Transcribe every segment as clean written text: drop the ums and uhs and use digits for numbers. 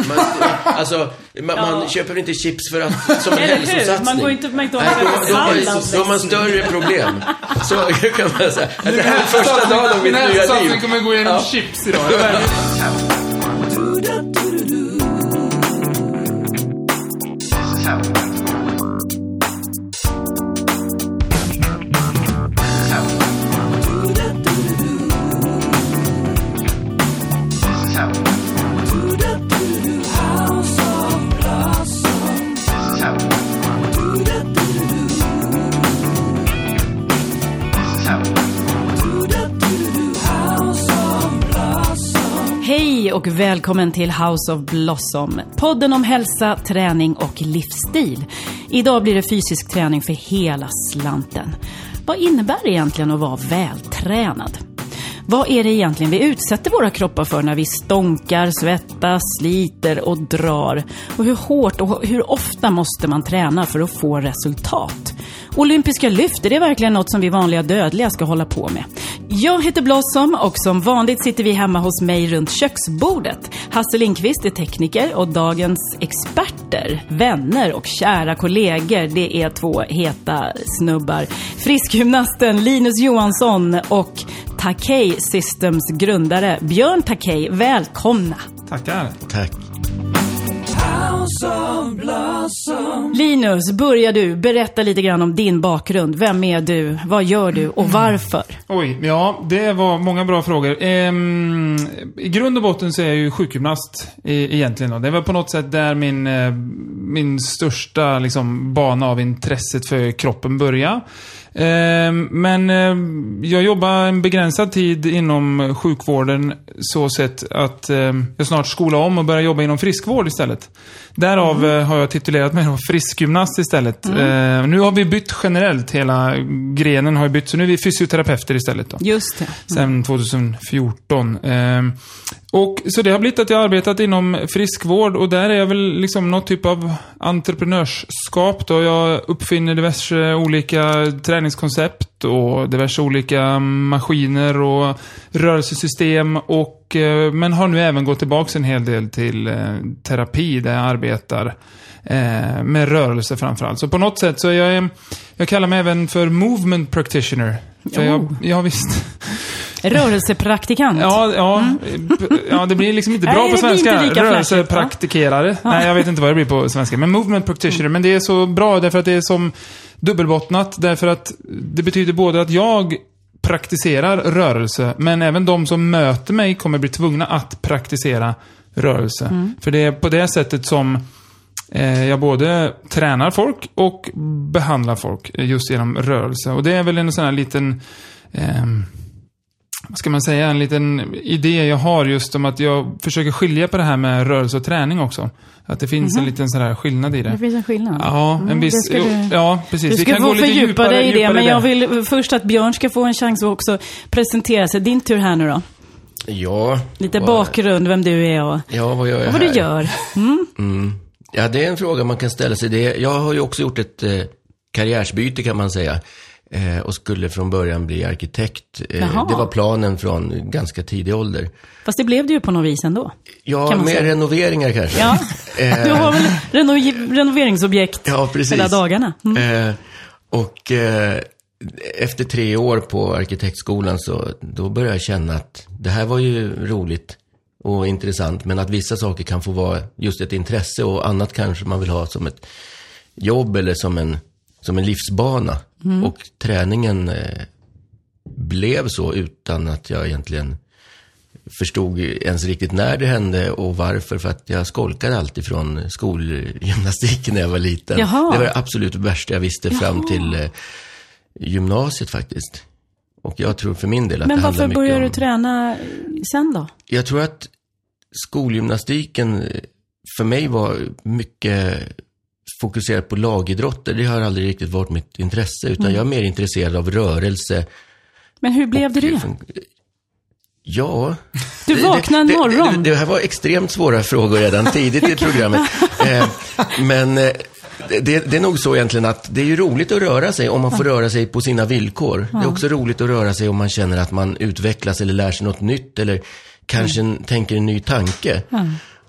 Man köper inte chips för att som en hälsosatsning. Man går inte på McDonald's. Då har man större problem. Så kan man säga. Det här är första dagen av mitt nya liv. Satsning kommer gå igenom chips idag. Hej och välkommen till House of Blossom, podden om hälsa, träning och livsstil. Idag blir det fysisk träning för hela slanten. Vad innebär det egentligen att vara vältränad? Vad är det egentligen vi utsätter våra kroppar för när vi stånkar, svettas, sliter och drar? Och hur hårt och hur ofta måste man träna för att få resultat? Olympiska lyft, är det verkligen något som vi vanliga dödliga ska hålla på med? Jag heter Blossom och som vanligt sitter vi hemma hos mig runt köksbordet. Hasse Lindqvist är tekniker och dagens experter, vänner och kära kollegor, det är två heta snubbar. Friskgymnasten Linus Johansson och Takei Systems grundare Björn Takei, välkomna. Tackar. Tack. Linus, börjar du berätta lite grann om din bakgrund. Vem är du? Vad gör du? Och varför? Oj, ja, det var många bra frågor. I grund och botten så är jag ju sjukgymnast egentligen. Då. Det var på något sätt där min största bana av intresset för kroppen började. Men jag jobbar en begränsad tid inom sjukvården så sett att jag snart skolar om och börjar jobba inom friskvård istället. Därav har jag titulerat mig friskgymnast istället. Nu har vi bytt generellt, hela grenen har bytt, så nu är vi fysioterapeuter istället då. Just det. Sen 2014. Och så det har blivit att jag har arbetat inom friskvård och där är jag väl något typ av entreprenörskap då. Jag uppfinner diverse olika träningskoncept och diverse olika maskiner och rörelsesystem och men har nu även gått tillbaka en hel del till terapi där jag arbetar med rörelse framförallt. Så på något sätt så jag kallar mig även för movement practitioner. För jag visst. Rörelsepraktikant. Ja, det blir inte bra på svenska. Rörelsepraktikerare. Nej, jag vet inte vad det blir på svenska. Men movement practitioner. Men det är så bra därför att det är som dubbelbottnat. Därför att det betyder både att jag praktiserar rörelse, men även de som möter mig kommer bli tvungna att praktisera rörelse. För det är på det sättet som jag både tränar folk och behandlar folk just genom rörelse. Och det är väl en sån här liten vad ska man säga, en liten idé jag har just om att jag försöker skilja på det här med rörelse och träning också. Att det finns en liten sån här skillnad i det. Det finns en skillnad. Ja, en viss. Ja, precis. Du ska få fördjupa dig i det, men jag vill först att Björn ska få en chans att också presentera sig. Din tur här nu då. Ja. Lite bakgrund, vem du är och vad gör jag vad här? du gör. Ja, det är en fråga man kan ställa sig. Jag har ju också gjort ett karriärsbyte kan man säga. Och skulle från början bli arkitekt. Det var planen från ganska tidig ålder. Fast det blev det ju på något vis ändå. Ja, med renoveringar kanske. Ja, du har väl renoveringsobjekt hela dagarna. Och efter 3 år på arkitektskolan så då började jag känna att det här var ju roligt och intressant. Men att vissa saker kan få vara just ett intresse och annat kanske man vill ha som ett jobb eller som en livsbana. Och träningen blev så utan att jag egentligen förstod ens riktigt när det hände och varför. För att jag skolkade alltid från skolgymnastiken när jag var liten. Jaha. Det var det absolut värsta jag visste fram till gymnasiet faktiskt. Och jag tror för min del att men det handlar varför mycket började du träna sen då? Jag tror att skolgymnastiken för mig var mycket fokuserat på lagidrotter. Det har aldrig riktigt varit mitt intresse, utan jag är mer intresserad av rörelse. Men hur blev det? Ja. Du vaknade en morgon. Det här var extremt svåra frågor redan tidigt i programmet. Men det är nog så egentligen att det är ju roligt att röra sig om man får röra sig på sina villkor. Det är också roligt att röra sig om man känner att man utvecklas eller lär sig något nytt eller kanske tänker en ny tanke.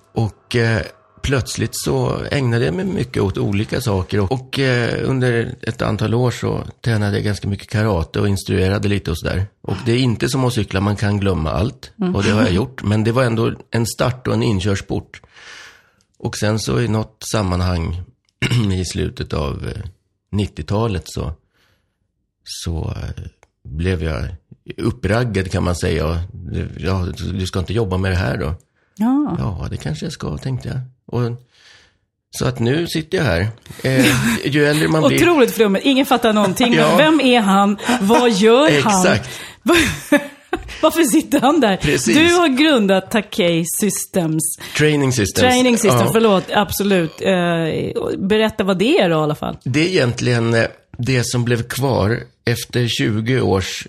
Och plötsligt så ägnade jag mig mycket åt olika saker. Och under ett antal år så tränade jag ganska mycket karate och instruerade lite och sådär. Och det är inte som att cykla, man kan glömma allt. Och det har jag gjort. Men det var ändå en start och en inkörsport. Och sen så i något sammanhang i slutet av 90-talet så blev jag uppraggad, kan man säga. Ja, du ska inte jobba med det här då? Ja, det kanske jag ska, tänkte jag. Så att nu sitter jag här. Ju äldre man blir... Otroligt flummigt. Ingen fattar någonting. Ja. Vem är han? Vad gör han? Exakt. Varför sitter han där? Precis. Du har grundat Takei Systems. Training Systems, ja. Förlåt, absolut. Berätta vad det är då i alla fall. Det är egentligen det som blev kvar efter 20 års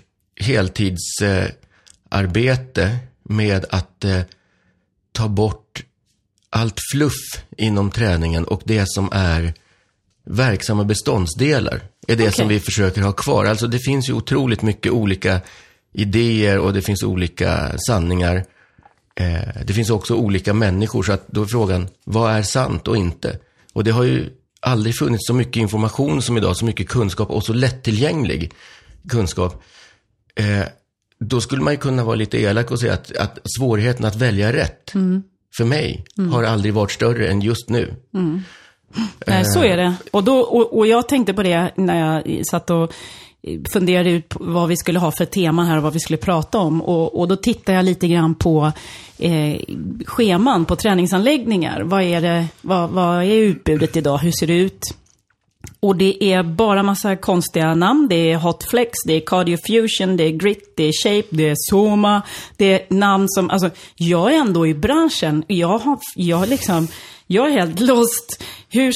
heltidsarbete med att ta bort allt fluff inom träningen, och det som är verksamma beståndsdelar är det som vi försöker ha kvar. Alltså det finns ju otroligt mycket olika idéer och det finns olika sanningar. Det finns också olika människor, så att då är frågan, vad är sant och inte? Och det har ju aldrig funnits så mycket information som idag, så mycket kunskap och så lättillgänglig kunskap. Då skulle man ju kunna vara lite elak och säga att svårigheten att välja rätt för mig har aldrig varit större än just nu. Nej, så är det. Och jag tänkte på det när jag satt och funderade ut på vad vi skulle ha för tema här och vad vi skulle prata om. Och då tittade jag lite grann på scheman på träningsanläggningar. Vad är utbudet idag? Hur ser det ut? Och det är bara massa konstiga namn. Det är Hotflex, det är Cardio Fusion, det är Grit, det är Shape, det är Soma. Det är namn som, alltså jag är ändå i branschen. Jag är helt lost.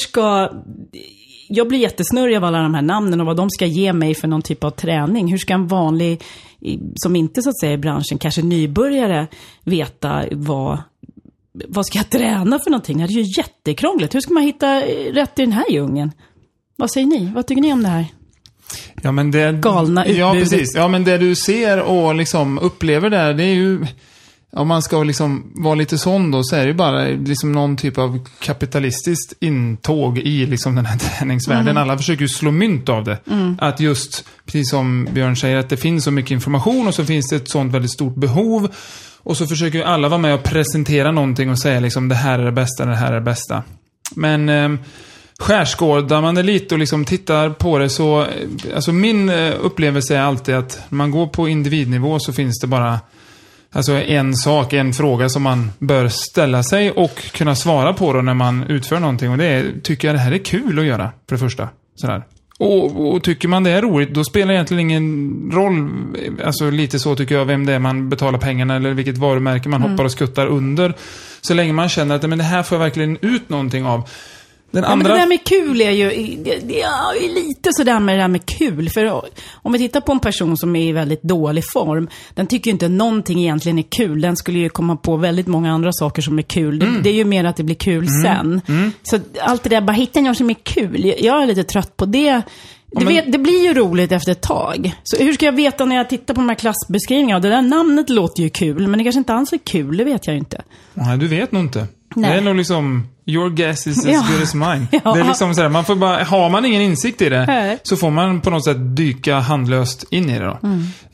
Jag blir jättesnurrig av alla de här namnen och vad de ska ge mig för någon typ av träning. Hur ska en vanlig, som inte så att säga i branschen, kanske nybörjare, veta vad ska jag träna för någonting? Det är ju jättekrångligt. Hur ska man hitta rätt i den här djungeln? Vad säger ni? Vad tycker ni om det här? Ja, men det galna utbudet. Ja, precis. Ja, men det du ser och liksom upplever där, det är ju, om man ska liksom vara lite sån då, så är det ju bara liksom någon typ av kapitalistiskt intåg i liksom den här träningsvärlden. Alla försöker ju slå mynt av det. Att just, precis som Björn säger, att det finns så mycket information och så finns det ett sånt väldigt stort behov. Och så försöker ju alla vara med och presentera någonting och säga liksom, det här är det bästa, det här är det bästa. Men skärskådar man det lite och liksom tittar på det, så alltså min upplevelse är alltid att när man går på individnivå så finns det bara alltså en fråga som man bör ställa sig och kunna svara på då när man utför någonting, och det är, tycker jag det här är kul att göra, för det första. Sådär. Och tycker man det är roligt, då spelar egentligen ingen roll, alltså lite så tycker jag, vem det är man betalar pengarna eller vilket varumärke man hoppar och skuttar under, så länge man känner att men det här får jag verkligen ut någonting av. Men det där med kul är ju det är lite sådär med det där med kul. För om vi tittar på en person som är i väldigt dålig form, den tycker ju inte någonting egentligen är kul. Den skulle ju komma på väldigt många andra saker som är kul. Det är ju mer att det blir kul sen. Så allt det där, bara hitta något som är kul. Jag är lite trött på det. Det blir ju roligt efter ett tag. Så hur ska jag veta när jag tittar på de här klassbeskrivningarna? Det där namnet låter ju kul, men det kanske inte alls är kul, det vet jag ju inte. Nej, du vet nog inte. Nej. Det är nog liksom, your guess is as good as mine. Ja. Det är liksom så här, man får bara, har man ingen insikt i det, så får man på något sätt dyka handlöst in i det då.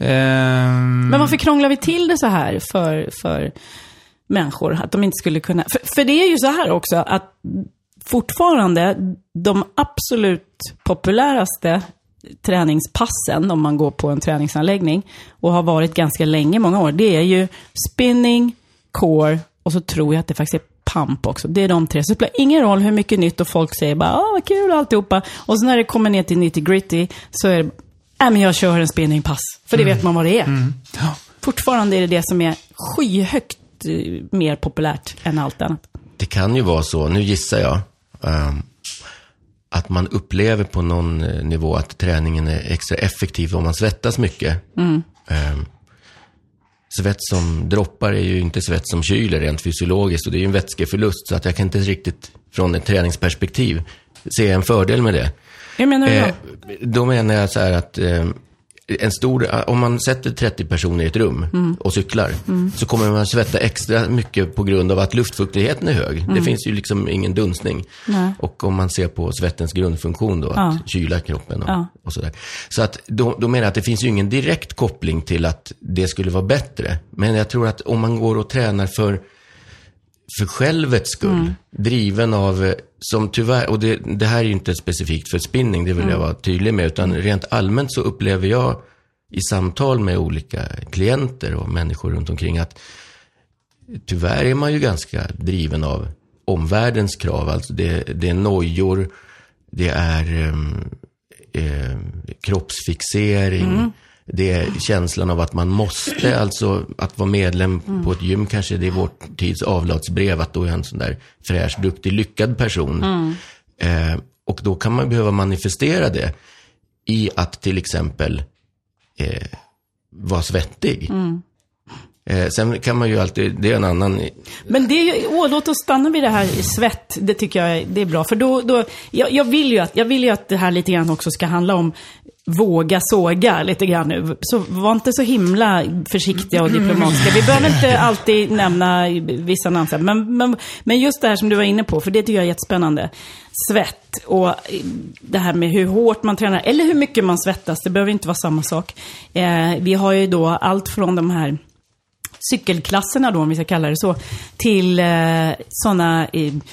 Men varför krånglar vi till det så här för människor? Att de inte skulle kunna... För det är ju så här också, att fortfarande de absolut populäraste träningspassen, om man går på en träningsanläggning och har varit ganska länge, många år, det är ju spinning, core och så tror jag att det faktiskt är pump också. Det är de tre. Så det spelar ingen roll hur mycket nytt och folk säger bara, vad kul alltihopa. Och så när det kommer ner till nitty-gritty så är det, men jag kör en spinningpass. För det vet man vad det är. Ja. Fortfarande är det det som är skyhögt mer populärt än allt annat. Det kan ju vara så, nu gissar jag, att man upplever på någon nivå att träningen är extra effektiv om man svettas mycket. Svett som droppar är ju inte svett som kyler rent fysiologiskt, och det är ju en vätskeförlust, så att jag kan inte riktigt från ett träningsperspektiv se en fördel med det. Jag menar då menar jag så här att om man sätter 30 personer i ett rum och cyklar, så kommer man svettas extra mycket på grund av att luftfuktigheten är hög. Det finns ju liksom ingen dunstning. Och om man ser på svettens grundfunktion då, att kyla kroppen och sådär. Så att då menar jag att det finns ju ingen direkt koppling till att det skulle vara bättre. Men jag tror att om man går och tränar för självets skull, driven av, som tyvärr, och det här är ju inte specifikt för spinning, det vill jag vara tydlig med, utan rent allmänt så upplever jag i samtal med olika klienter och människor runt omkring att tyvärr är man ju ganska driven av omvärldens krav. Alltså det är nojor, det är kroppsfixering, det är känslan av att man måste, alltså att vara medlem på ett gym, kanske det är vår tids avlatsbrev, att då är en sån där fräsch, duktig, lyckad person. Och då kan man behöva manifestera det i att till exempel vara svettig. Sen kan man ju alltid, det är en annan... Men det är ju, låt oss stanna vid det här i svett, det tycker jag det är bra. För då jag vill ju att det här lite grann också ska handla om våga såga lite grann nu. Så var inte så himla försiktiga och diplomatiska. Vi behöver inte alltid nämna vissa namn. Men just det här som du var inne på, för det tycker jag är jättespännande. Svett och det här med hur hårt man tränar, eller hur mycket man svettas, det behöver inte vara samma sak. Vi har ju då allt från de här cykelklasserna då, om vi ska kalla det så, till sådana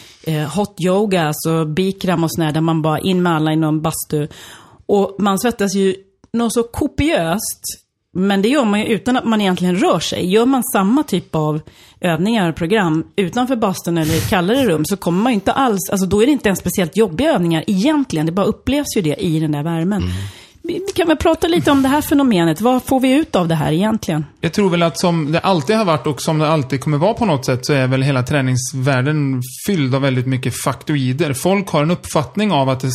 hot yoga, alltså bikram och sådär, där man bara in med alla i någon bastu. Och man svettas ju något så kopiöst, men det gör man ju utan att man egentligen rör sig. Gör man samma typ av övningar och program utanför bastun eller kallare rum, så kommer man ju inte alls, alltså då är det inte ens speciellt jobbiga övningar egentligen, det bara upplevs ju det i den där värmen. Vi kan väl prata lite om det här fenomenet. Vad får vi ut av det här egentligen? Jag tror väl att som det alltid har varit och som det alltid kommer vara på något sätt, så är väl hela träningsvärlden fylld av väldigt mycket faktoider. Folk har en uppfattning av att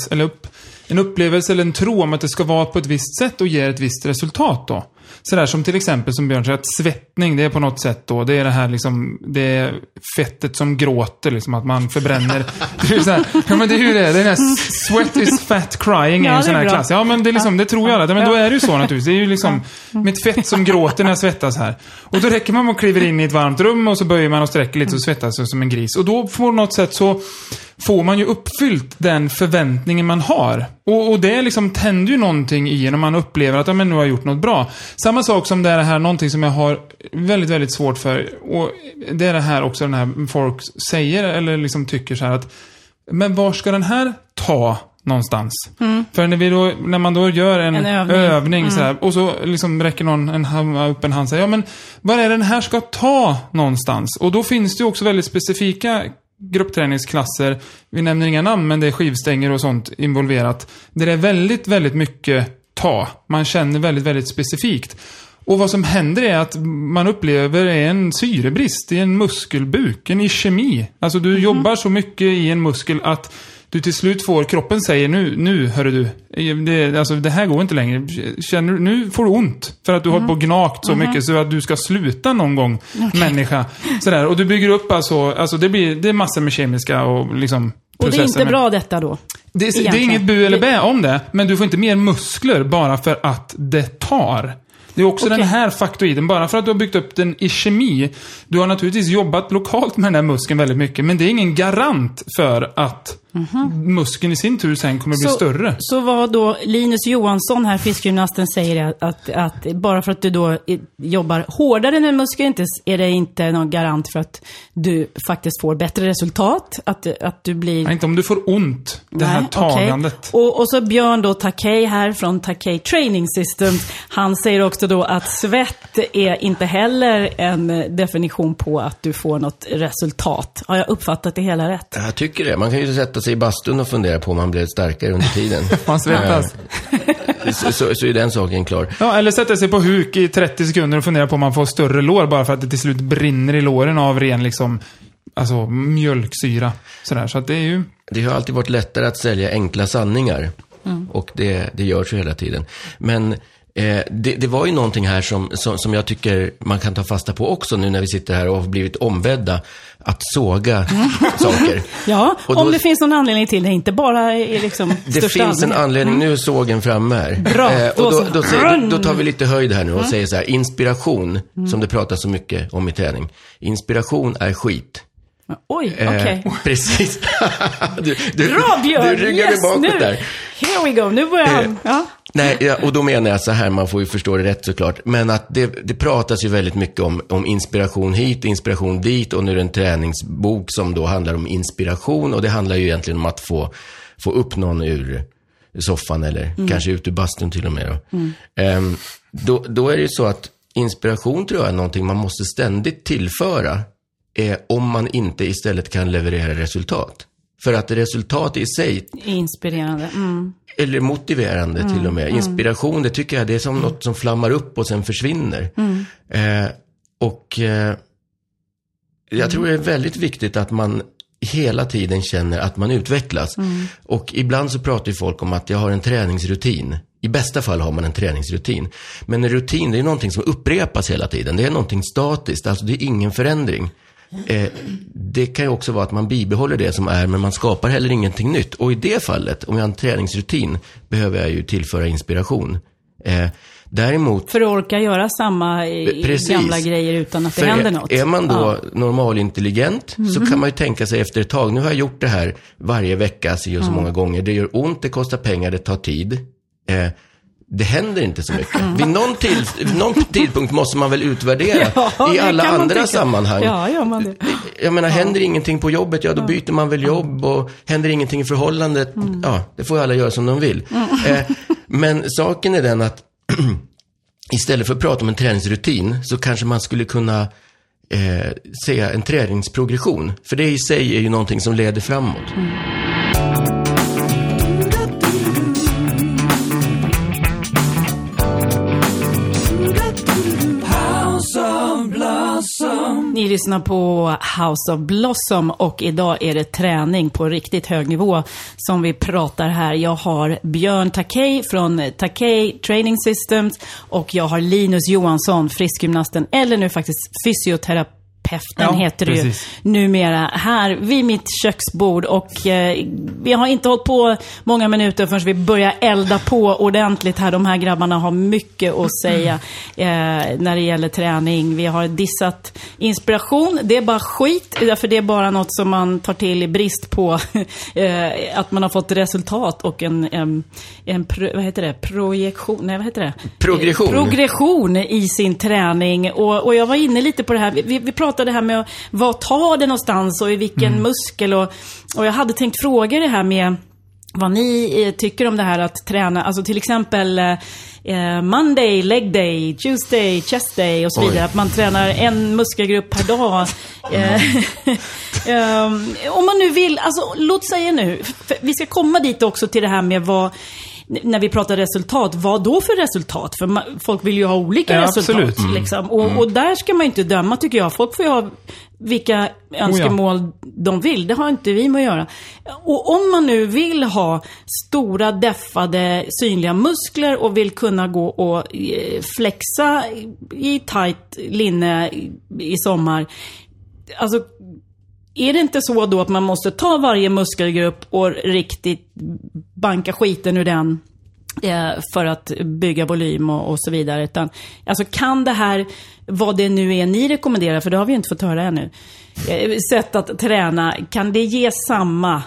en upplevelse eller en tro om att det ska vara på ett visst sätt och ge ett visst resultat då. Sådär som till exempel som Björn säger, att svettning, det är på något sätt då, det är det här liksom, det är fettet som gråter liksom, att man förbränner. Det är så här, ja men det är ju det, den här sweat is fat crying, är en sån här klass. Ja men det är liksom, det tror jag alla, men då är det ju så naturligtvis. Det är ju liksom mitt fett som gråter när jag svettas här. Och då räcker man och kliver in i ett varmt rum och så böjer man och sträcker lite och svettas som en gris. Och då på något sätt så får man ju uppfyllt den förväntningen man har. Och det liksom tänder ju någonting i när man upplever att men nu har jag gjort något bra. Samma sak som det är det här, någonting som jag har väldigt, väldigt svårt för. Och det är det här också, den här folk säger eller liksom tycker så här att men var ska den här ta någonstans? För när man då gör en övning så här, och så liksom räcker någon upp en hand och säger, ja men var är den här ska ta någonstans? Och då finns det ju också väldigt specifika gruppträningsklasser, vi nämner inga namn, men det är skivstänger och sånt involverat, där det är väldigt, väldigt mycket man känner väldigt, väldigt specifikt. Och vad som händer är att man upplever en syrebrist i en muskelbuk, en ischemi. Alltså du jobbar så mycket i en muskel att du till slut får, kroppen säger nu hörru du, det här går inte längre. Känner du, nu får du ont för att du har på gnagt så mycket så att du ska sluta någon gång, människa. Sådär. Och du bygger upp alltså det är massor med kemiska och liksom processer. Och det är inte bra detta då? Det är inget bu eller bä om det, men du får inte mer muskler bara för att det tar. Det är också den här faktoiden. Bara för att du har byggt upp den i kemi. Du har naturligtvis jobbat lokalt med den här muskeln väldigt mycket. Men det är ingen garant för att muskeln i sin tur sen kommer bli större. Så vad då Linus Johansson här, fiskgymnasten, säger att bara för att du då jobbar hårdare med muskeln är det inte någon garant för att du faktiskt får bättre resultat. Att du blir... Nej, inte om du får ont, det här tagandet. Okay. Och så Björn då Takei här från Takei Training Systems. Han säger också då att svett är inte heller en definition på att du får något resultat. Har jag uppfattat det hela rätt? Jag tycker det. Man kan ju sätta sig i bastun och fundera på om man blir starkare under tiden. Man svettas. Så är den saken klar. Ja, eller sätta sig på huk i 30 sekunder och fundera på om man får större lår bara för att det till slut brinner i låren av ren liksom, alltså mjölksyra. Sådär. Så att det är ju... Det har alltid varit lättare att sälja enkla sanningar. Och det görs ju hela tiden. Men Det var ju någonting här som jag tycker man kan ta fasta på också nu när vi sitter här och har blivit ombedda att såga saker. Ja, och då, om det finns någon anledning till det, inte bara i liksom det finns allmänhet. En anledning, nu är sågen framme här. Bra, och då tar vi lite höjd här nu och säger så här, inspiration, som det pratas så mycket om i träning. Inspiration är skit. Oj, okej. Precis. Bra, Björn! Du ryggade bakåt nu. Där. Here we go, nu börjar han. Ja. Nej, och då menar jag så här, man får ju förstå det rätt såklart. Men att det pratas ju väldigt mycket om inspiration hit, inspiration dit. Och nu är det en träningsbok som då handlar om inspiration. Och det handlar ju egentligen om att få upp någon ur soffan eller kanske ut ur bastun till och med. Då är det ju så att inspiration tror jag är någonting man måste ständigt tillföra. Om man inte istället kan leverera resultat. För att resultat i sig... Inspirerande. Eller motiverande till och med. Inspiration, det tycker jag det är som något som flammar upp och sen försvinner. Jag tror det är väldigt viktigt att man hela tiden känner att man utvecklas. Och ibland så pratar ju folk om att jag har en träningsrutin. I bästa fall har man en träningsrutin. Men en rutin, det är någonting som upprepas hela tiden. Det är någonting statiskt, alltså det är ingen förändring. Det kan ju också vara att man bibehåller det som är, men man skapar heller ingenting nytt. Och i det fallet, om jag har en träningsrutin, behöver jag ju tillföra inspiration. Däremot... För att orka göra samma gamla grejer utan att det händer något. Är man då normalintelligent så kan man ju tänka sig efter ett tag, nu har jag gjort det här varje vecka så många gånger. Det gör ont, det kostar pengar, det tar tid. Det händer inte så mycket. Vid någon tidpunkt måste man väl utvärdera i alla andra sammanhang. Ja, gör man det. Jag menar, händer ingenting på jobbet, då byter man väl jobb. Och händer ingenting i förhållandet, det får alla göra som de vill. Men saken är den att istället för att prata om en träningsrutin så kanske man skulle kunna säga en träningsprogression. För det i sig är ju någonting som leder framåt. Ni lyssnar på House of Blossom och idag är det träning på riktigt hög nivå som vi pratar här. Jag har Björn Takei från Takei Training Systems och jag har Linus Johansson, friskgymnasten, eller nu faktiskt fysioterapeuten heter det ju numera, här vid mitt köksbord. Och vi har inte hållit på många minuter förrän vi börjar elda på ordentligt här. De här grabbarna har mycket att säga när det gäller träning. Vi har dissat inspiration. Det är bara skit, för det är bara något som man tar till i brist på att man har fått resultat och progression i sin träning. Och jag var inne lite på det här. Vi pratade det här med vad tar det någonstans och i vilken muskel. Och jag hade tänkt fråga det här med vad ni tycker om det här att träna. Alltså till exempel Monday, leg day, Tuesday, chest day och så vidare. Att man tränar en muskelgrupp per dag. Om man nu vill, alltså låt säga nu. Vi ska komma dit också till det här med vad... När vi pratar resultat, vad då för resultat? För folk vill ju ha olika resultat. Liksom. Och där ska man inte döma, tycker jag. Folk får ju ha vilka önskemål de vill. Det har inte vi med att göra. Och om man nu vill ha stora, deffade, synliga muskler och vill kunna gå och flexa i tight linne i sommar. Alltså... Är det inte så då att man måste ta varje muskelgrupp och riktigt banka skiten ur den för att bygga volym och så vidare? Utan, alltså kan det här, vad det nu är ni rekommenderar, för det har vi inte fått höra ännu, sätt att träna, kan det ge samma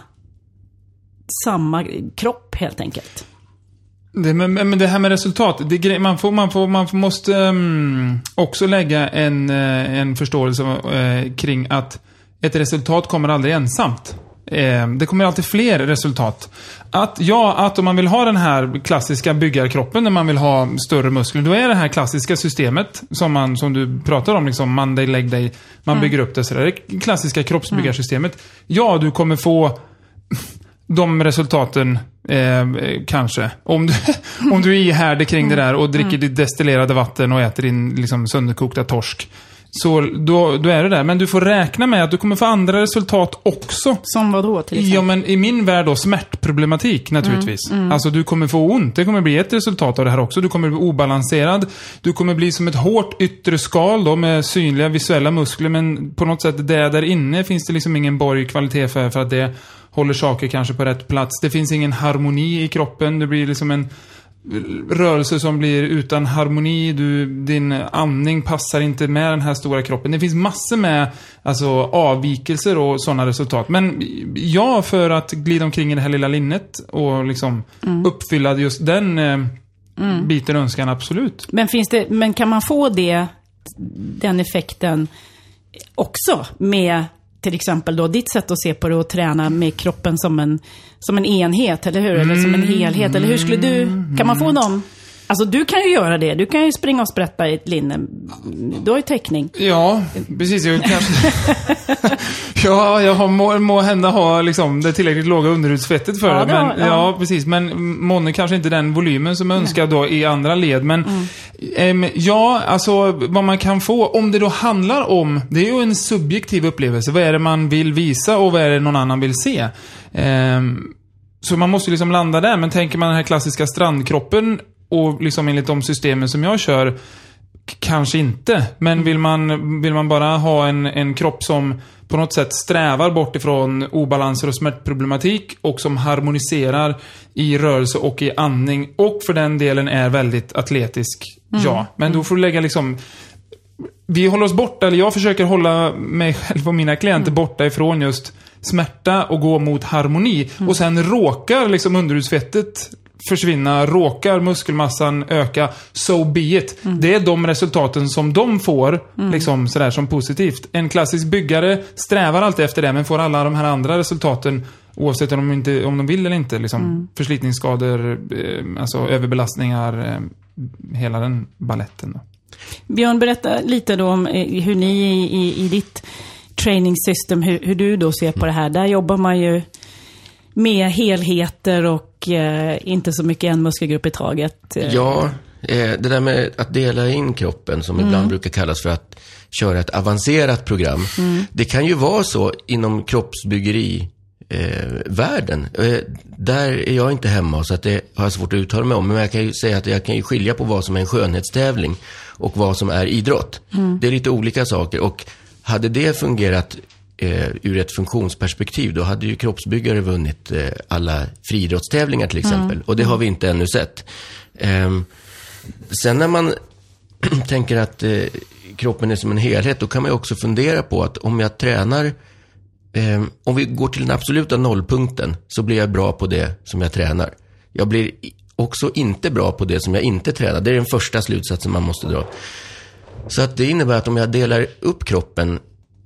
kropp helt enkelt? Men det här med resultat, man måste också lägga en förståelse kring att ett resultat kommer aldrig ensamt. Det kommer alltid fler resultat. Att om man vill ha den här klassiska byggarkroppen, när man vill ha större muskler, då är det här klassiska systemet som du pratar om, liksom Monday, leg day, man bygger upp det sådär. Det klassiska kroppsbyggarsystemet. Ja, du kommer få de resultaten kanske. Om du är ihärdig kring det där och dricker ditt destillerade vatten och äter din liksom sönderkokta torsk. Så då är det där. Men du får räkna med att du kommer få andra resultat också. Som vad då till exempel? Ja, men i min värld då, smärtproblematik naturligtvis. Alltså du kommer få ont. Det kommer bli ett resultat av det här också. Du kommer bli obalanserad. Du kommer bli som ett hårt yttre skal då med synliga visuella muskler. Men på något sätt där inne finns det liksom ingen borgkvalitet för att det håller saker kanske på rätt plats. Det finns ingen harmoni i kroppen. Det blir liksom en rörelse som blir utan harmoni. Din andning passar inte med den här stora kroppen. Det finns massor med avvikelser och sådana resultat. Men ja, för att glida omkring i det här lilla linnet och liksom uppfylla just den biten önskan, absolut. Men kan man få den effekten också med till exempel då ditt sätt att se på det och träna med kroppen som en enhet, eller hur? Eller som en helhet, eller hur skulle kan man få dem? Alltså du kan ju göra det. Du kan ju springa och sprätta i ett linne. Du har ju täckning. Ja, precis. Jag kanske... jag må hända ha liksom det tillräckligt låga underhudsfettet för det. Ja, precis. Men månne kanske inte den volymen som jag önskar då i andra led. Men vad man kan få, om det då handlar om, det är ju en subjektiv upplevelse. Vad är det man vill visa och vad är det någon annan vill se? Så man måste liksom landa där. Men tänker man den här klassiska strandkroppen och liksom enligt de systemen som jag kör, kanske inte. Men vill man bara ha en kropp som på något sätt strävar bort ifrån obalanser och smärtproblematik och som harmoniserar i rörelse och i andning och för den delen är väldigt atletisk, ja. Men då får du lägga liksom... Vi håller oss borta, eller jag försöker hålla mig själv och mina klienter borta ifrån just smärta och gå mot harmoni. Och sen råkar liksom underhudsfettet försvinna, råkar muskelmassan öka, so be it. Det är de resultaten som de får liksom sådär som positivt. En klassisk byggare strävar alltid efter det, men får alla de här andra resultaten oavsett om de vill eller inte liksom förslitningsskador, överbelastningar, hela den balletten då. Björn, berätta lite då om hur ni i ditt training system, hur du då ser på det här. Där jobbar man ju med helheter och inte så mycket en muskelgrupp i taget. Ja, det där med att dela in kroppen som ibland brukar kallas för att köra ett avancerat program. Det kan ju vara så inom kroppsbyggeri världen. Där är jag inte hemma så att det har jag svårt att uttala mig om. Men jag kan ju säga att jag kan ju skilja på vad som är en skönhetstävling och vad som är idrott. Det är lite olika saker och hade det fungerat ur ett funktionsperspektiv, då hade ju kroppsbyggare vunnit alla friidrottstävlingar till exempel. Och det har vi inte ännu sett. Sen när man tänker att kroppen är som en helhet, då kan man ju också fundera på att om jag tränar, om vi går till den absoluta nollpunkten, så blir jag bra på det som jag tränar. Jag blir också inte bra på det som jag inte tränar. Det är den första slutsatsen man måste dra. Så att det innebär att om jag delar upp kroppen,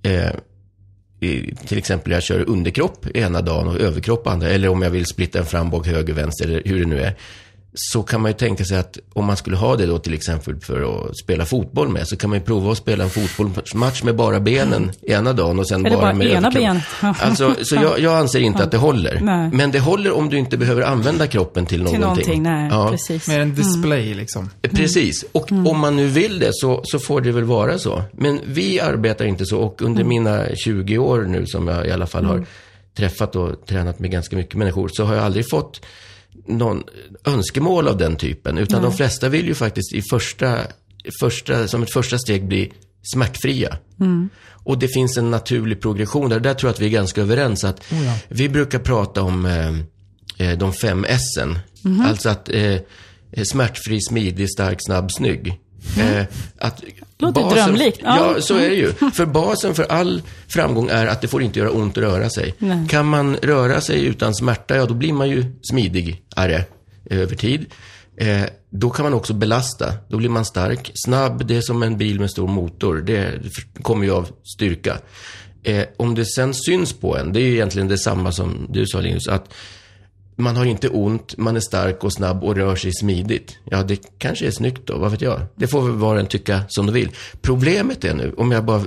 till exempel jag kör underkropp ena dagen och överkropp andra, eller om jag vill splitta en frambåg höger, vänster eller hur det nu är, så kan man ju tänka sig att om man skulle ha det då till exempel för att spela fotboll med, så kan man ju prova att spela en fotbollsmatch med bara benen ena dagen och sen bara med ena ben. Alltså, så jag anser inte att det håller. Nej. Men det håller om du inte behöver använda kroppen till någonting. Nej, ja. Precis. Med en display liksom. Precis. Och om man nu vill det så får det väl vara så. Men vi arbetar inte så, och under mina 20 år nu som jag i alla fall har träffat och tränat med ganska mycket människor, så har jag aldrig fått någon önskemål av den typen, utan de flesta vill ju faktiskt som ett första steg bli smärtfria. Och det finns en naturlig progression där tror jag att vi är ganska överens att vi brukar prata om de 5 S:en. Alltså att smärtfri, smidig, stark, snabb, snygg. Att låter drömlikt. Ja, så är det ju. För basen för all framgång är att det får inte göra ont att röra sig. Nej. Kan man röra sig utan smärta, ja då blir man ju smidigare över tid. Då kan man också belasta. Då blir man stark. Snabb, det är som en bil med stor motor. Det kommer ju av styrka. Om det sen syns på en, det är ju egentligen detsamma som du sa, Linus, att man har inte ont, man är stark och snabb och rör sig smidigt. Ja, det kanske är snyggt då, vad vet jag. Det får väl var en tycka som du vill. Problemet är nu, om jag bara...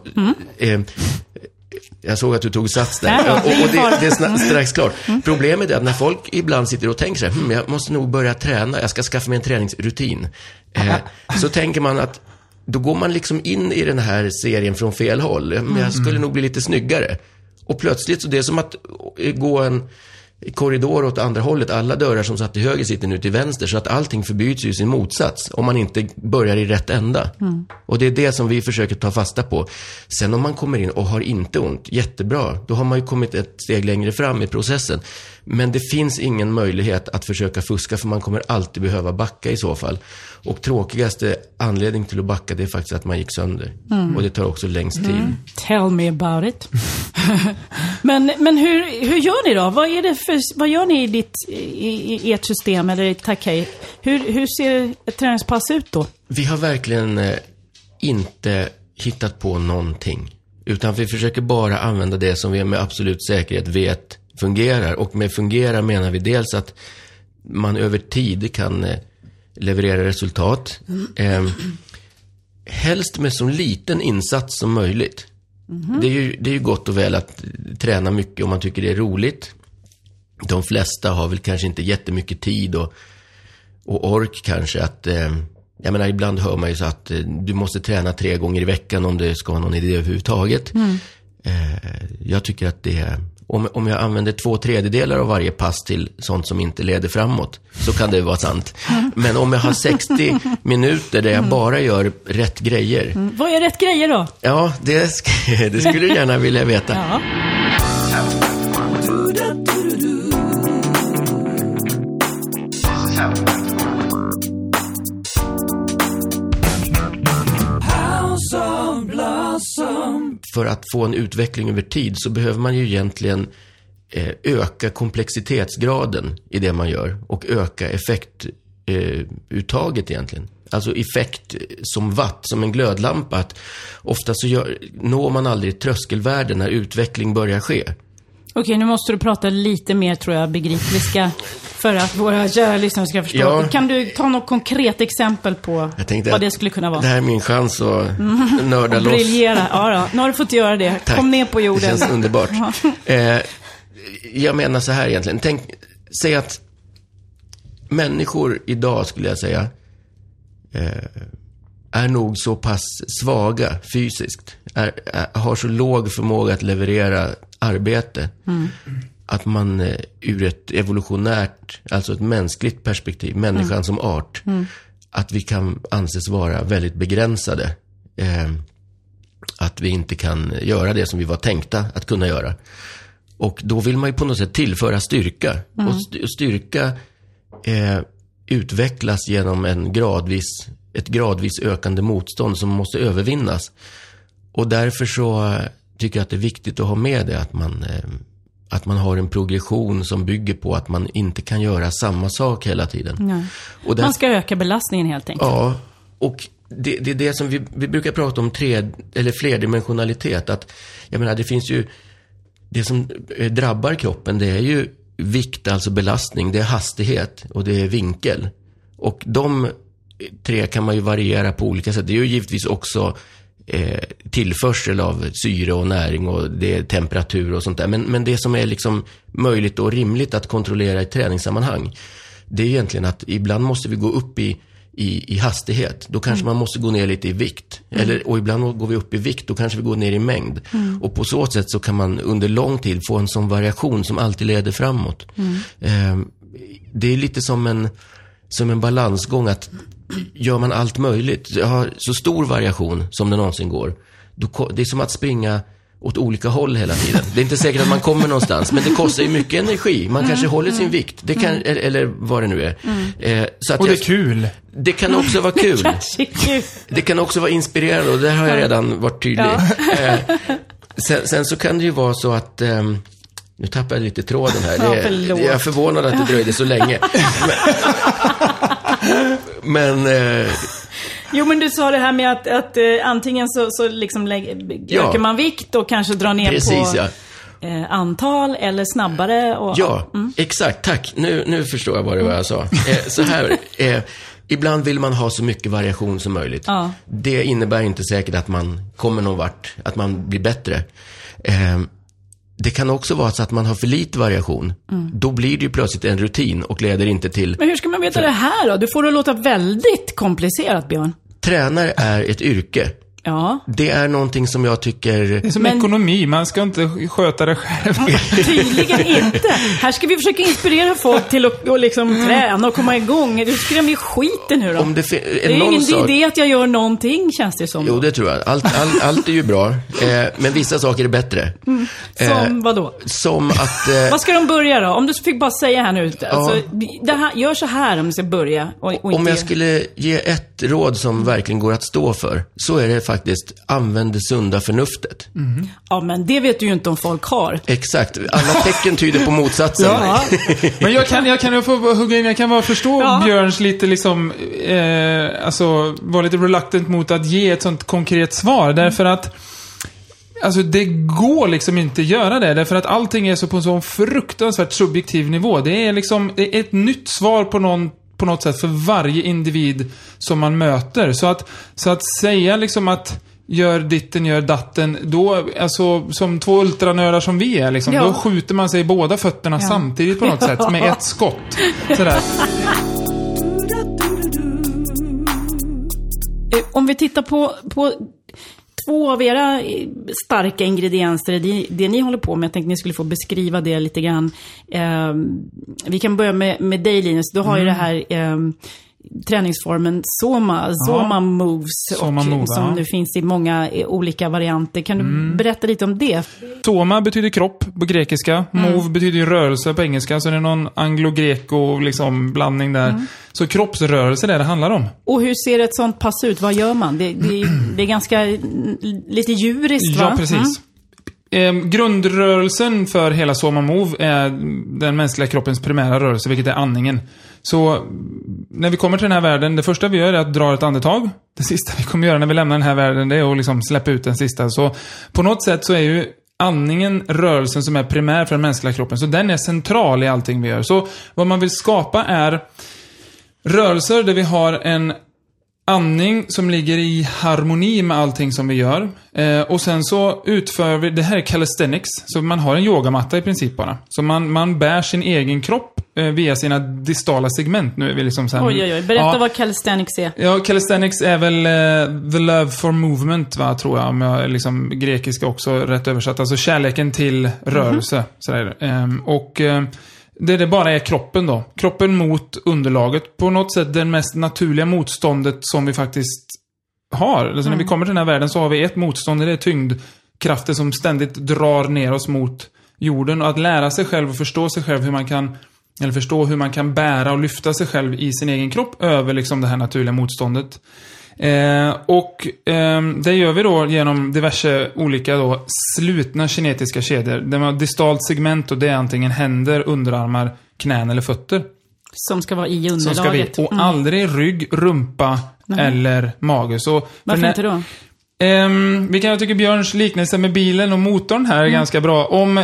jag såg att du tog sats där. Och det är strax klart. Problemet är att när folk ibland sitter och tänker så här, jag måste nog börja träna, jag ska skaffa mig en träningsrutin. Så tänker man att då går man liksom in i den här serien från fel håll. Men jag skulle nog bli lite snyggare. Och plötsligt så det är som att gå en korridor åt andra hållet. Alla dörrar som satt till höger sitter nu till vänster, så att allting förbyts i sin motsats om man inte börjar i rätt ända. Och det är det som vi försöker ta fasta på. Sen om man kommer in och har inte ont, jättebra, då har man ju kommit ett steg längre fram i processen. Men det finns ingen möjlighet att försöka fuska, för man kommer alltid behöva backa i så fall. Och tråkigaste anledning till att backa, det är faktiskt att man gick sönder. Och det tar också längst tid. Tell me about it. men hur gör ni då? Vad gör ni i ert system eller i Takei? Hur ser ett träningspass ut då? Vi har verkligen inte hittat på någonting. Utan vi försöker bara använda det som vi med absolut säkerhet vet fungerar. Och med fungerar menar vi dels att man över tid kan leverera resultat. Helst med så liten insats som möjligt. Det är ju gott och väl att träna mycket om man tycker det är roligt. De flesta har väl kanske inte jättemycket tid och ork kanske att... Jag menar, ibland hör man ju så att du måste träna 3 gånger i veckan om det ska ha någon idé överhuvudtaget. Jag tycker att det... Om jag använder 2/3 av varje pass till sånt som inte leder framåt, så kan det vara sant. Men om jag har 60 minuter där jag bara gör rätt grejer. Vad är rätt grejer då? Ja, det skulle du gärna vilja veta. Ja. För att få en utveckling över tid så behöver man ju egentligen öka komplexitetsgraden i det man gör och öka effektuttaget egentligen. Alltså effekt som watt, som en glödlampa. Att ofta så når man aldrig tröskelvärden när utveckling börjar ske. Okej, nu måste du prata lite mer, tror jag, begripliska för att våra kära lyssnare ska förstå. Ja. Kan du ta något konkret exempel på vad det skulle kunna vara? Det här är min chans att nörda loss. Briljera, ja då. Nu har du fått göra det. Tack. Kom ner på jorden. Det känns underbart. Jag menar så här egentligen. Säg att människor idag, skulle jag säga, är nog så pass svaga fysiskt. Har så låg förmåga att leverera arbete. Att man ur ett evolutionärt, alltså ett mänskligt perspektiv, människan som art, att vi kan anses vara väldigt begränsade. Att vi inte kan göra det som vi var tänkta att kunna göra. Och då vill man ju på något sätt tillföra styrka. Och styrka utvecklas genom ett gradvis ökande motstånd som måste övervinnas. Och därför så tycker jag att det är viktigt att ha med det, att man har en progression som bygger på att man inte kan göra samma sak hela tiden. Nej. Och man ska öka belastningen helt enkelt. Ja, och det är det som vi brukar prata om flerdimensionalitet. Att, jag menar, det finns ju, det som drabbar kroppen, det är ju vikt, alltså belastning, det är hastighet och det är vinkel. Och de 3 kan man ju variera på olika sätt. Det är ju givetvis också tillförsel av syre och näring och det är temperatur och sånt där. Men det som är liksom möjligt och rimligt att kontrollera i träningssammanhang, det är egentligen att ibland måste vi gå upp i hastighet. Då kanske man måste gå ner lite i vikt. Och ibland går vi upp i vikt, då kanske vi går ner i mängd. Och på så sätt så kan man under lång tid få en sån variation som alltid leder framåt. Det är lite som en balansgång, att gör man allt möjligt, har så stor variation som det någonsin går, det är som att springa åt olika håll hela tiden. Det är inte säkert att man kommer någonstans, men det kostar ju mycket energi. Man kanske håller sin vikt, det kan, eller vad det nu är. Så att och det är kul. Det kan också vara kul. Det kan också vara inspirerande, och där har jag redan varit tydlig. Sen så kan det ju vara så att nu tappar jag lite tråden här. Jag är förvånad att det dröjde så länge. Men jo, men du sa det här med att antingen så liksom ökar man vikt och kanske drar ner på antal eller snabbare. Exakt, tack. Nu förstår jag vad jag sa. Så här, ibland vill man ha så mycket variation som möjligt. Det innebär inte säkert att man kommer någon vart, att man blir bättre. Det kan också vara så att man har för lite variation. Då blir det ju plötsligt en rutin och leder inte till... Men hur ska man veta det här då? Du får det låta väldigt komplicerat, Björn. tränare är ett yrke. Ja. Det är någonting som jag tycker... Det är som ekonomi, man ska inte sköta det själv. Tydligen inte. Här ska vi försöka inspirera folk till att liksom träna och komma igång. Du skrämmer ju skiten nu då. Om det är ingen sak... idé att jag gör någonting, känns det som. Jo, det tror jag. Allt är ju bra. Men vissa saker är bättre. Som vadå? Som att... Vad ska de börja då? Om du fick bara säga här nu. Alltså, det här, gör så här om du ska börja. Och om jag skulle ge ett råd som verkligen går att stå för, så är det faktiskt använd det sunda förnuftet. Ja, men det vet du ju inte om folk har. Exakt. Alla tecken tyder på motsatsen. Ja. Men jag kan få hugga in, jag kan bara förstå Björns lite liksom alltså var lite reluctant mot att ge ett sånt konkret svar, därför att alltså det går liksom inte göra det, därför att allting är så på en sån fruktansvärt subjektiv nivå. Det är liksom ett nytt svar på något sätt för varje individ som man möter. Så att säga liksom att gör ditten, gör datten, då, alltså som två ultranördar som vi är liksom, då skjuter man sig i båda fötterna samtidigt på något sätt med ett skott. Sådär. Om vi tittar på två av era starka ingredienser, det ni håller på med, jag tänkte ni skulle få beskriva det lite grann. Vi kan börja med dig, Linus. Du har ju det här träningsformen Soma Moves, som nu finns i många olika varianter. Kan du berätta lite om det? Soma betyder kropp på grekiska. Move betyder ju rörelse på engelska. Så det är någon anglo-greko liksom blandning där. Så kroppsrörelse det handlar om. Och hur ser ett sånt pass ut? Vad gör man? Det är ganska lite djuriskt, va? Ja, precis. Grundrörelsen för hela Soma Move är den mänskliga kroppens primära rörelse, vilket är andningen. Så när vi kommer till den här världen, det första vi gör är att dra ett andetag. Det sista vi kommer göra när vi lämnar den här världen, det är att liksom släppa ut den sista. Så på något sätt så är ju andningen rörelsen som är primär för den mänskliga kroppen. Så den är central i allting vi gör. Så vad man vill skapa är rörelser där vi har en andning som ligger i harmoni med allting som vi gör. Och sen så utför vi, det här är calisthenics, så man har en yogamatta i princip bara. Så man bär sin egen kropp via sina distala segment. Nu är vi liksom sen, oj. Berätta vad calisthenics är. Ja, calisthenics är väl the love for movement, va, tror jag. Om jag liksom grekiska också rätt översatt. Alltså kärleken till rörelse. Det bara är kroppen då. Kroppen mot underlaget. På något sätt det mest naturliga motståndet som vi faktiskt har. Alltså när vi kommer till den här världen så har vi ett motstånd. Det är tyngdkrafter som ständigt drar ner oss mot jorden. Och att lära sig själv och förstå sig själv förstå hur man kan bära och lyfta sig själv i sin egen kropp över liksom det här naturliga motståndet. Det gör vi då genom diverse olika då slutna kinetiska kedjor. Det har distalt segment och det är antingen händer, underarmar, knän eller fötter. Som ska vara i underlaget. Och aldrig rygg, rumpa eller mage. Så varför inte då? Jag tycker Björns liknelse med bilen och motorn här är ganska bra. Om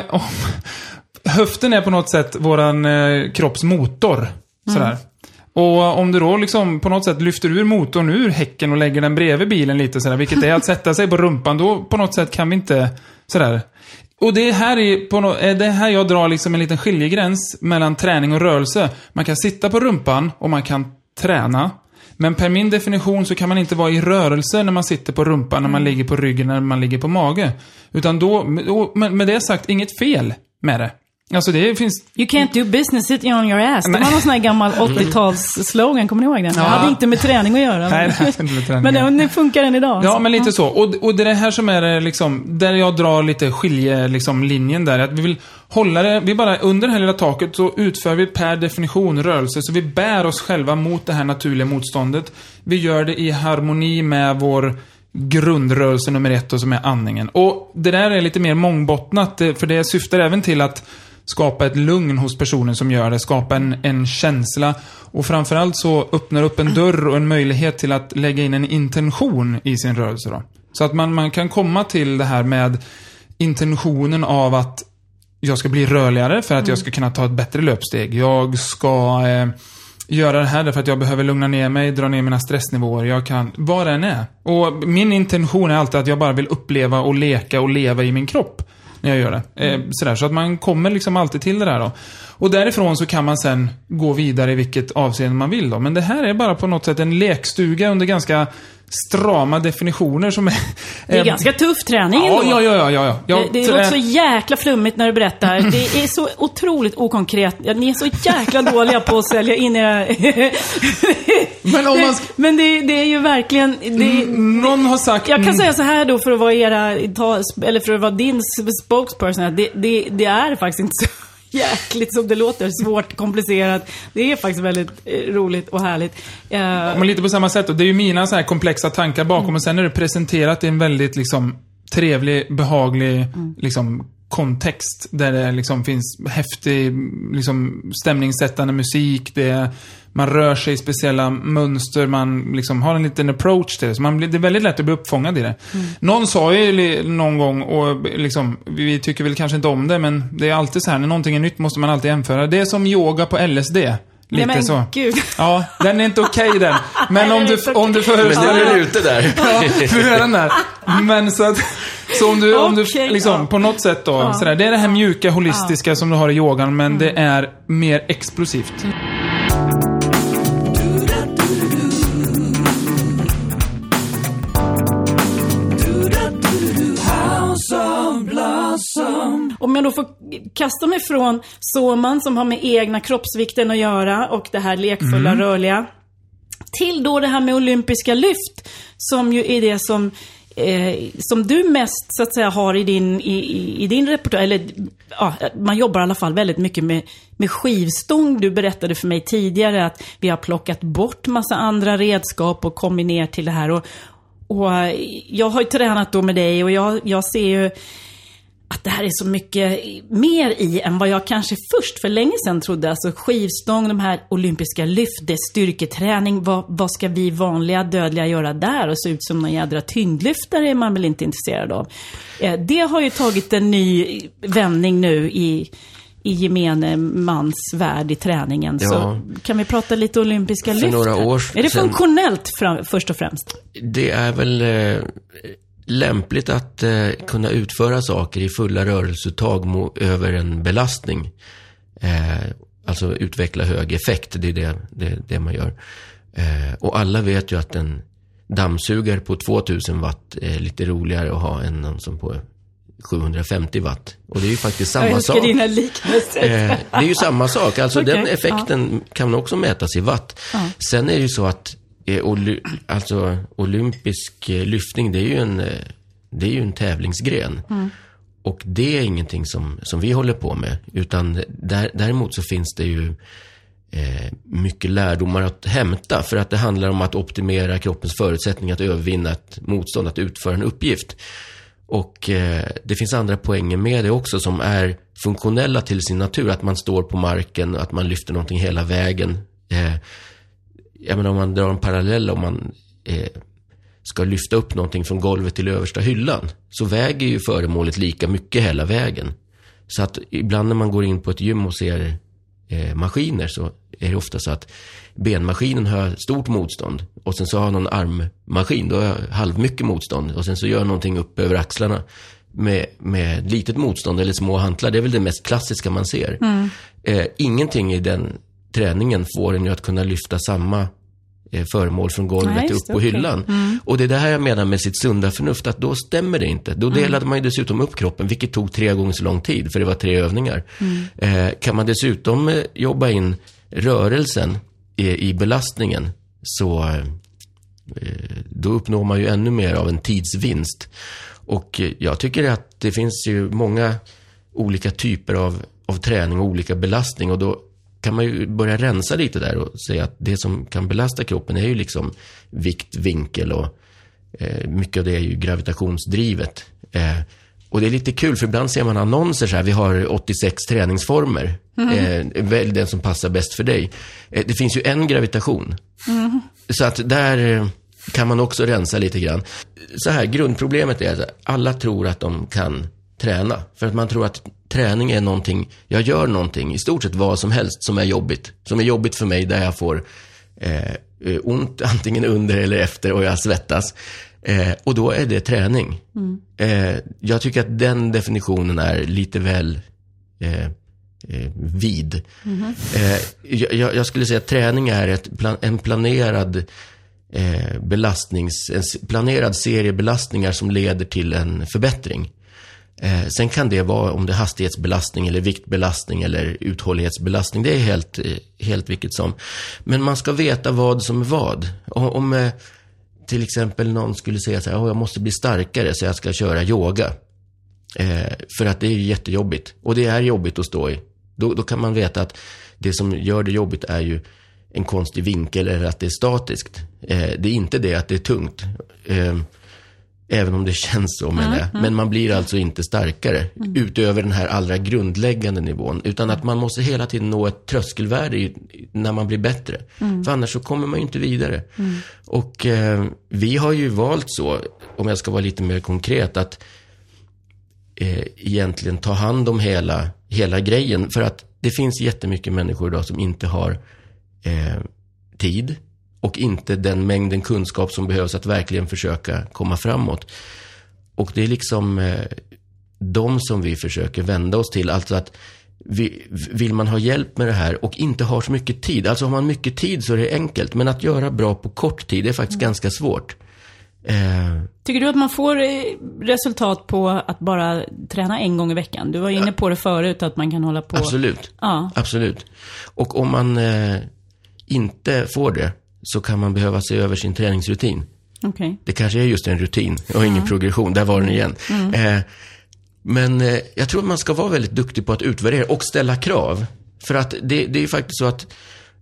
höften är på något sätt våran kropps motor. Sådär. Och om du då liksom på något sätt lyfter ur motorn ur häcken och lägger den bredvid bilen lite sådär, vilket är att sätta sig på rumpan, då på något sätt kan vi inte sådär. Och det är det här jag drar liksom en liten skiljegräns mellan träning och rörelse. Man kan sitta på rumpan och man kan träna. Men per min definition så kan man inte vara i rörelse när man sitter på rumpan, när man ligger på ryggen, när man ligger på mage. Utan då med det sagt, inget fel med det. Alltså det finns... You can't do business sitting on your ass. Det var någon sån här gammal 80-tals-slogan, kommer ni ihåg den? Ja. Det hade inte med träning att göra. Nej, det inte med träning. Men det funkar den idag. Ja, men lite så. Och det är det här som är liksom, där jag drar lite linjen där. Att vi vill hålla det, vi bara under det här lilla taket så utför vi per definition rörelse. Så vi bär oss själva mot det här naturliga motståndet. Vi gör det i harmoni med vår grundrörelse nummer 1 och som är andningen. Och det där är lite mer mångbottnat, för det syftar även till att skapa ett lugn hos personen som gör det, skapa en känsla och framförallt så öppnar upp en dörr och en möjlighet till att lägga in en intention i sin rörelse då. Så att man kan komma till det här med intentionen av att jag ska bli rörligare för att jag ska kunna ta ett bättre löpsteg. Jag ska göra det här därför att jag behöver lugna ner mig, dra ner mina stressnivåer. Jag kan, vad det än är. Och min intention är alltid att jag bara vill uppleva och leka och leva i min kropp när jag gör det. Sådär, så att man kommer liksom alltid till det där då. Och därifrån så kan man sen gå vidare i vilket avseende man vill då. Men det här är bara på något sätt en lekstuga under ganska strama definitioner som är... Det är ganska tuff träning ändå. Ja. Det låter så jäkla flummigt när du berättar. Det är så otroligt okonkret. Ni är så jäkla dåliga på att sälja in era... Men det är ju verkligen... Någon har sagt... Jag kan säga så här då för att vara eller för att vara din spokesperson. Det är faktiskt inte så jäkligt som det låter. Svårt, komplicerat. Det är faktiskt väldigt roligt och härligt. Men lite på samma sätt. Och det är ju mina så här komplexa tankar bakom. Och sen är det presenterat i en väldigt liksom trevlig, behaglig liksom kontext. Där det liksom finns häftig liksom stämningssättande musik. Man rör sig i speciella mönster. Man liksom har en liten approach till det. Så det är väldigt lätt att bli uppfångad i det. Någon sa ju någon gång, och liksom, vi tycker väl kanske inte om det, men det är alltid så här, när någonting är nytt måste man alltid jämföra. Det är som yoga på LSD. Lite men så. Gud. Ja, den är inte okej den. Men om du föreställer dig... Men nu är ute där. Ja, du är den där. Men så att... Så om du liksom, på något sätt då, sådär, det är det här mjuka, holistiska som du har i yogan, men det är mer explosivt. Om jag då får kasta mig från Såman som har med egna kroppsvikten att göra och det här lekfulla, rörliga, till då det här med olympiska lyft, som ju är det som du mest så att säga har i din repertoar, eller man jobbar i alla fall väldigt mycket med skivstång. Du berättade för mig tidigare att vi har plockat bort massa andra redskap och kommit ner till det här, och jag har ju tränat då med dig, och jag ser ju att det här är så mycket mer i än vad jag kanske först för länge sedan trodde. Alltså skivstång, de här olympiska lyft, det är styrketräning. Vad ska vi vanliga dödliga göra där och se ut som någon jädra tyngdlyftare är man väl inte intresserad av. Det har ju tagit en ny vändning nu i gemene mans värld i träningen. Ja. Så kan vi prata lite olympiska lyft? För några år är det funktionellt först och främst? Det är väl... lämpligt att kunna utföra saker i fulla rörelsetag över en belastning. Alltså utveckla hög effekt, det är det man gör. Och alla vet ju att en dammsugare på 2000 watt är lite roligare att ha än någon som på 750 watt. Och det är ju faktiskt samma sak. Dina liknelser. Det är ju samma sak. Alltså den effekten kan också mätas i watt. Sen är det ju så att alltså olympisk lyftning, det är ju en tävlingsgren. Och det är ingenting som vi håller på med, utan däremot så finns det ju mycket lärdomar att hämta, för att det handlar om att optimera kroppens förutsättningar att övervinna ett motstånd, att utföra en uppgift. Och det finns andra poänger med det också som är funktionella till sin natur, att man står på marken, att man lyfter någonting hela vägen. Jag menar, om man drar en parallell, om man ska lyfta upp någonting från golvet till översta hyllan, så väger ju föremålet lika mycket hela vägen. Så att ibland när man går in på ett gym och ser maskiner, så är det ofta så att benmaskinen har stort motstånd, och sen så har någon armmaskin, då har halvmycket motstånd, och sen så gör någonting upp över axlarna med litet motstånd eller små hantlar. Det är väl det mest klassiska man ser. Ingenting i den träningen får en att kunna lyfta samma föremål från golvet upp på hyllan. Och det är det här jag menar med sitt sunda förnuft, att då stämmer det inte. Då delade man ju dessutom upp kroppen, vilket tog 3 gånger så lång tid, för det var 3 övningar. Kan man dessutom jobba in rörelsen i belastningen, så då uppnår man ju ännu mer av en tidsvinst. Och jag tycker att det finns ju många olika typer av träning och olika belastning, och då kan man ju börja rensa lite där och säga att det som kan belasta kroppen är ju liksom vikt, vinkel, och mycket av det är ju gravitationsdrivet. Och det är lite kul, för ibland ser man annonser så här: vi har 86 träningsformer. Välj den som passar bäst för dig. Det finns ju en gravitation. Så att där kan man också rensa lite grann. Så här, grundproblemet är att alla tror att de kan träna. För att man tror att träning är någonting, jag gör någonting, i stort sett vad som helst som är jobbigt. Som är jobbigt för mig, där jag får ont antingen under eller efter och jag svettas. Och då är det träning. Jag tycker att den definitionen är lite väl vid. Jag skulle säga att träning är en planerad en planerad serie belastningar som leder till en förbättring. Sen kan det vara om det är hastighetsbelastning eller viktbelastning eller uthållighetsbelastning. Det är helt vilket som. Men man ska veta vad som är vad. Om till exempel någon skulle säga så här, jag måste bli starkare så jag ska köra yoga. För att det är jättejobbigt. Och det är jobbigt att stå i. Då kan man veta att det som gör det jobbigt är ju en konstig vinkel eller att det är statiskt. Det är inte det att det är tungt. Även om det känns så med det. Men man blir alltså inte starkare utöver den här allra grundläggande nivån. Utan att man måste hela tiden nå ett tröskelvärde när man blir bättre. För annars så kommer man ju inte vidare. Och vi har ju valt så, om jag ska vara lite mer konkret, att egentligen ta hand om hela grejen. För att det finns jättemycket människor idag som inte har tid och inte den mängden kunskap som behövs att verkligen försöka komma framåt. Och det är liksom de som vi försöker vända oss till. Alltså att vill man ha hjälp med det här och inte har så mycket tid. Alltså har man mycket tid så är det enkelt. Men att göra bra på kort tid är faktiskt ganska svårt. Tycker du att man får resultat på att bara träna en gång i veckan? Du var inne på det förut att man kan hålla på. Absolut, absolut. Och om man inte får det så kan man behöva se över sin träningsrutin. Okay. Det kanske är just en rutin och ingen progression. Där var den igen. Men jag tror att man ska vara väldigt duktig på att utvärdera och ställa krav. För att det är ju faktiskt så att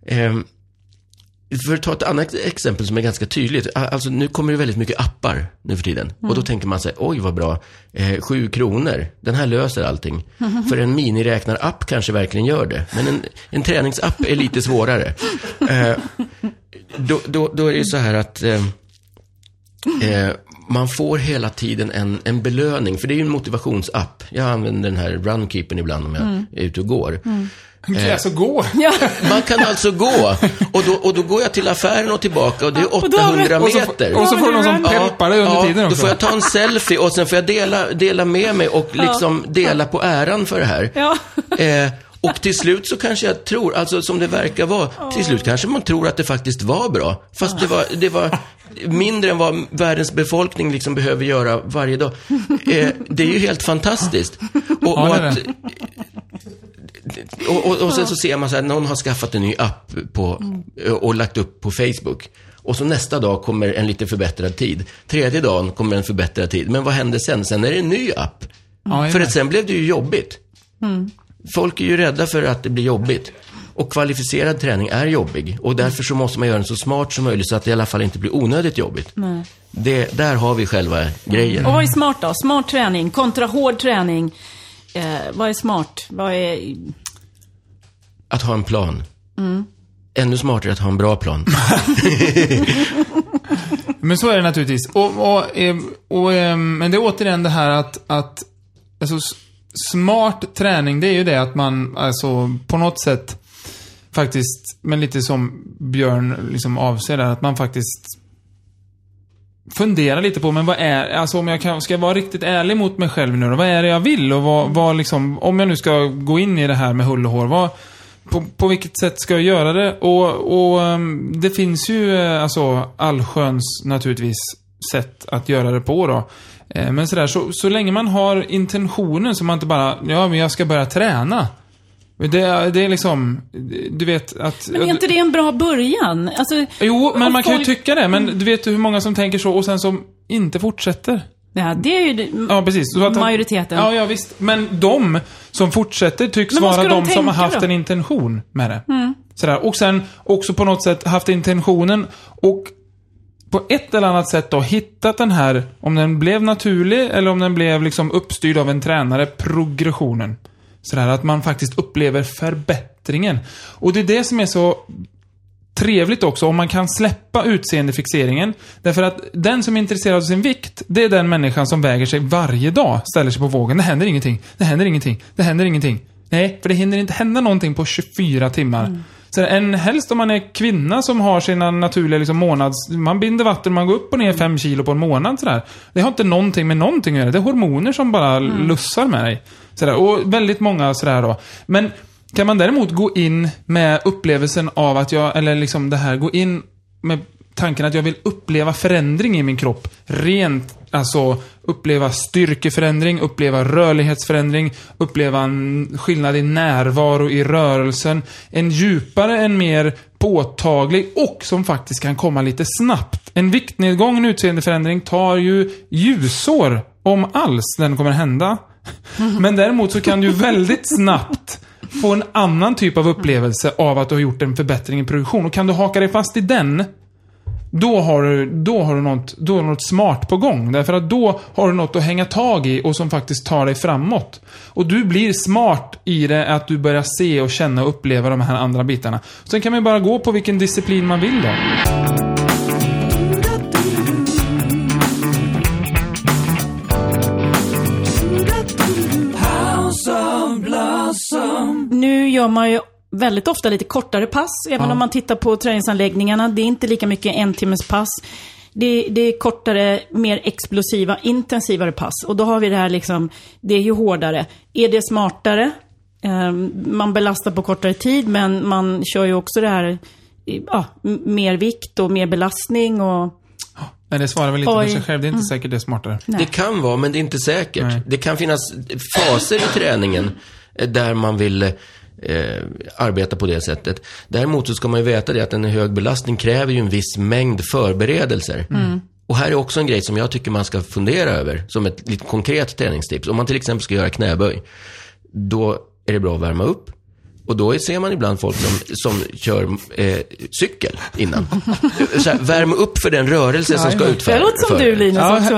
för att ta ett annat exempel som är ganska tydligt. Alltså nu kommer det väldigt mycket appar nu för tiden. Och då tänker man sig, oj vad bra, 7 kronor, den här löser allting. För en miniräknar-app kanske verkligen gör det. Men en träningsapp är lite svårare. Då är det så här att man får hela tiden en belöning. För det är ju en motivationsapp. Jag använder den här Runkeepern ibland om jag är ute och går. Man kan alltså gå. Man kan alltså gå. Och då går jag till affären och tillbaka. Och det är 800 meter. Och så får du någon som peppar dig under tiden också. Då får jag ta en selfie och sen får jag dela med mig och liksom dela på äran för det här. Och till slut så kanske jag tror, alltså som det verkar vara, till slut kanske man tror att det faktiskt var bra. Fast det var mindre än vad världens befolkning liksom behöver göra varje dag. Det är ju helt fantastiskt. Och sen så ser man så här, någon har skaffat en ny app och lagt upp på Facebook. Och så nästa dag kommer en lite förbättrad tid. Tredje dagen kommer en förbättrad tid. Men vad händer sen? Sen är det en ny app. För att sen blev det ju jobbigt. Folk är ju rädda för att det blir jobbigt. Och kvalificerad träning är jobbig. Och därför så måste man göra den så smart som möjligt så att det i alla fall inte blir onödigt jobbigt. Där har vi själva grejen. Och vad är smart då? Smart träning kontra hård träning. Vad är smart? Vad är... Att ha en plan. Ännu smartare att ha en bra plan. Men så är det naturligtvis. Men det är återigen det här att alltså, smart träning, det är ju det att man alltså på något sätt faktiskt, men lite som Björn liksom avser där, att man faktiskt funderar lite på, men vad är, alltså om jag ska vara riktigt ärlig mot mig själv nu då, vad är det jag vill och vad liksom, om jag nu ska gå in i det här med hull och hår, på vilket sätt ska jag göra det? Och det finns ju alltså allsköns naturligtvis sätt att göra det på då. Men sådär, så länge man har intentionen så man inte bara, men jag ska börja träna. Det är liksom, du vet att... Men är inte det en bra början? Alltså, jo, men man kan ju tycka det. Men du vet hur många som tänker så och sen som inte fortsätter. Ja, det är ju precis. Så att majoriteten. Ja, visst. Men de som fortsätter tycks vara de som har haft en intention med det. Sådär. Och sen också på något sätt haft intentionen och på ett eller annat sätt då hittat den här, om den blev naturlig eller om den blev liksom uppstyrd av en tränare, progressionen. Sådär, att man faktiskt upplever förbättringen. Och det är det som är så trevligt också, om man kan släppa utseendefixeringen. Därför att den som är intresserad av sin vikt, det är den människan som väger sig varje dag, ställer sig på vågen. Det händer ingenting. Nej, för det hinner inte hända någonting på 24 timmar. Så helst om man är kvinna som har sina naturliga liksom man binder vatten, man går upp och ner 5 kilo på en månad sådär. Det har inte någonting med någonting att göra. Det är hormoner som bara lussar med dig. Sådär. Och väldigt många sådär då. Men kan man däremot gå in med upplevelsen av att gå in med tanken att jag vill uppleva förändring i min kropp. Rent, alltså uppleva styrkeförändring, uppleva rörlighetsförändring, uppleva en skillnad i närvaro, i rörelsen. En djupare, en mer påtaglig och som faktiskt kan komma lite snabbt. En viktnedgång, en utseendeförändring tar ju ljusår om alls den kommer hända. Men däremot så kan du väldigt snabbt få en annan typ av upplevelse av att du har gjort en förbättring i produktion. Och kan du haka dig fast i den, då har du något smart på gång. Därför att då har du något att hänga tag i och som faktiskt tar dig framåt. Och du blir smart i det att du börjar se och känna och uppleva de här andra bitarna. Sen kan man bara gå på vilken disciplin man vill då. Nu gör man ju väldigt ofta lite kortare pass, även om man tittar på träningsanläggningarna. Det är inte lika mycket 1 timmes pass. Det är kortare, mer explosiva, intensivare pass. Och då har vi det här liksom, det är ju hårdare. Är det smartare? Man belastar på kortare tid, men man kör ju också det här, mer vikt och mer belastning och... Nej, det svarar väl inte för sig själv. Det är inte säkert det är smartare. Nej. Det kan vara, men det är inte säkert. Nej. Det kan finnas faser i träningen där man vill arbeta på det sättet. Däremot så ska man ju veta det att en hög belastning kräver ju en viss mängd förberedelser. Och här är också en grej som jag tycker man ska fundera över som ett lite konkret träningstips. Om man till exempel ska göra knäböj, då är det bra att värma upp. Och då ser man ibland folk som kör cykel innan. Så här, värma upp för den rörelse som ska utföras. Det låter som du, Linus, också.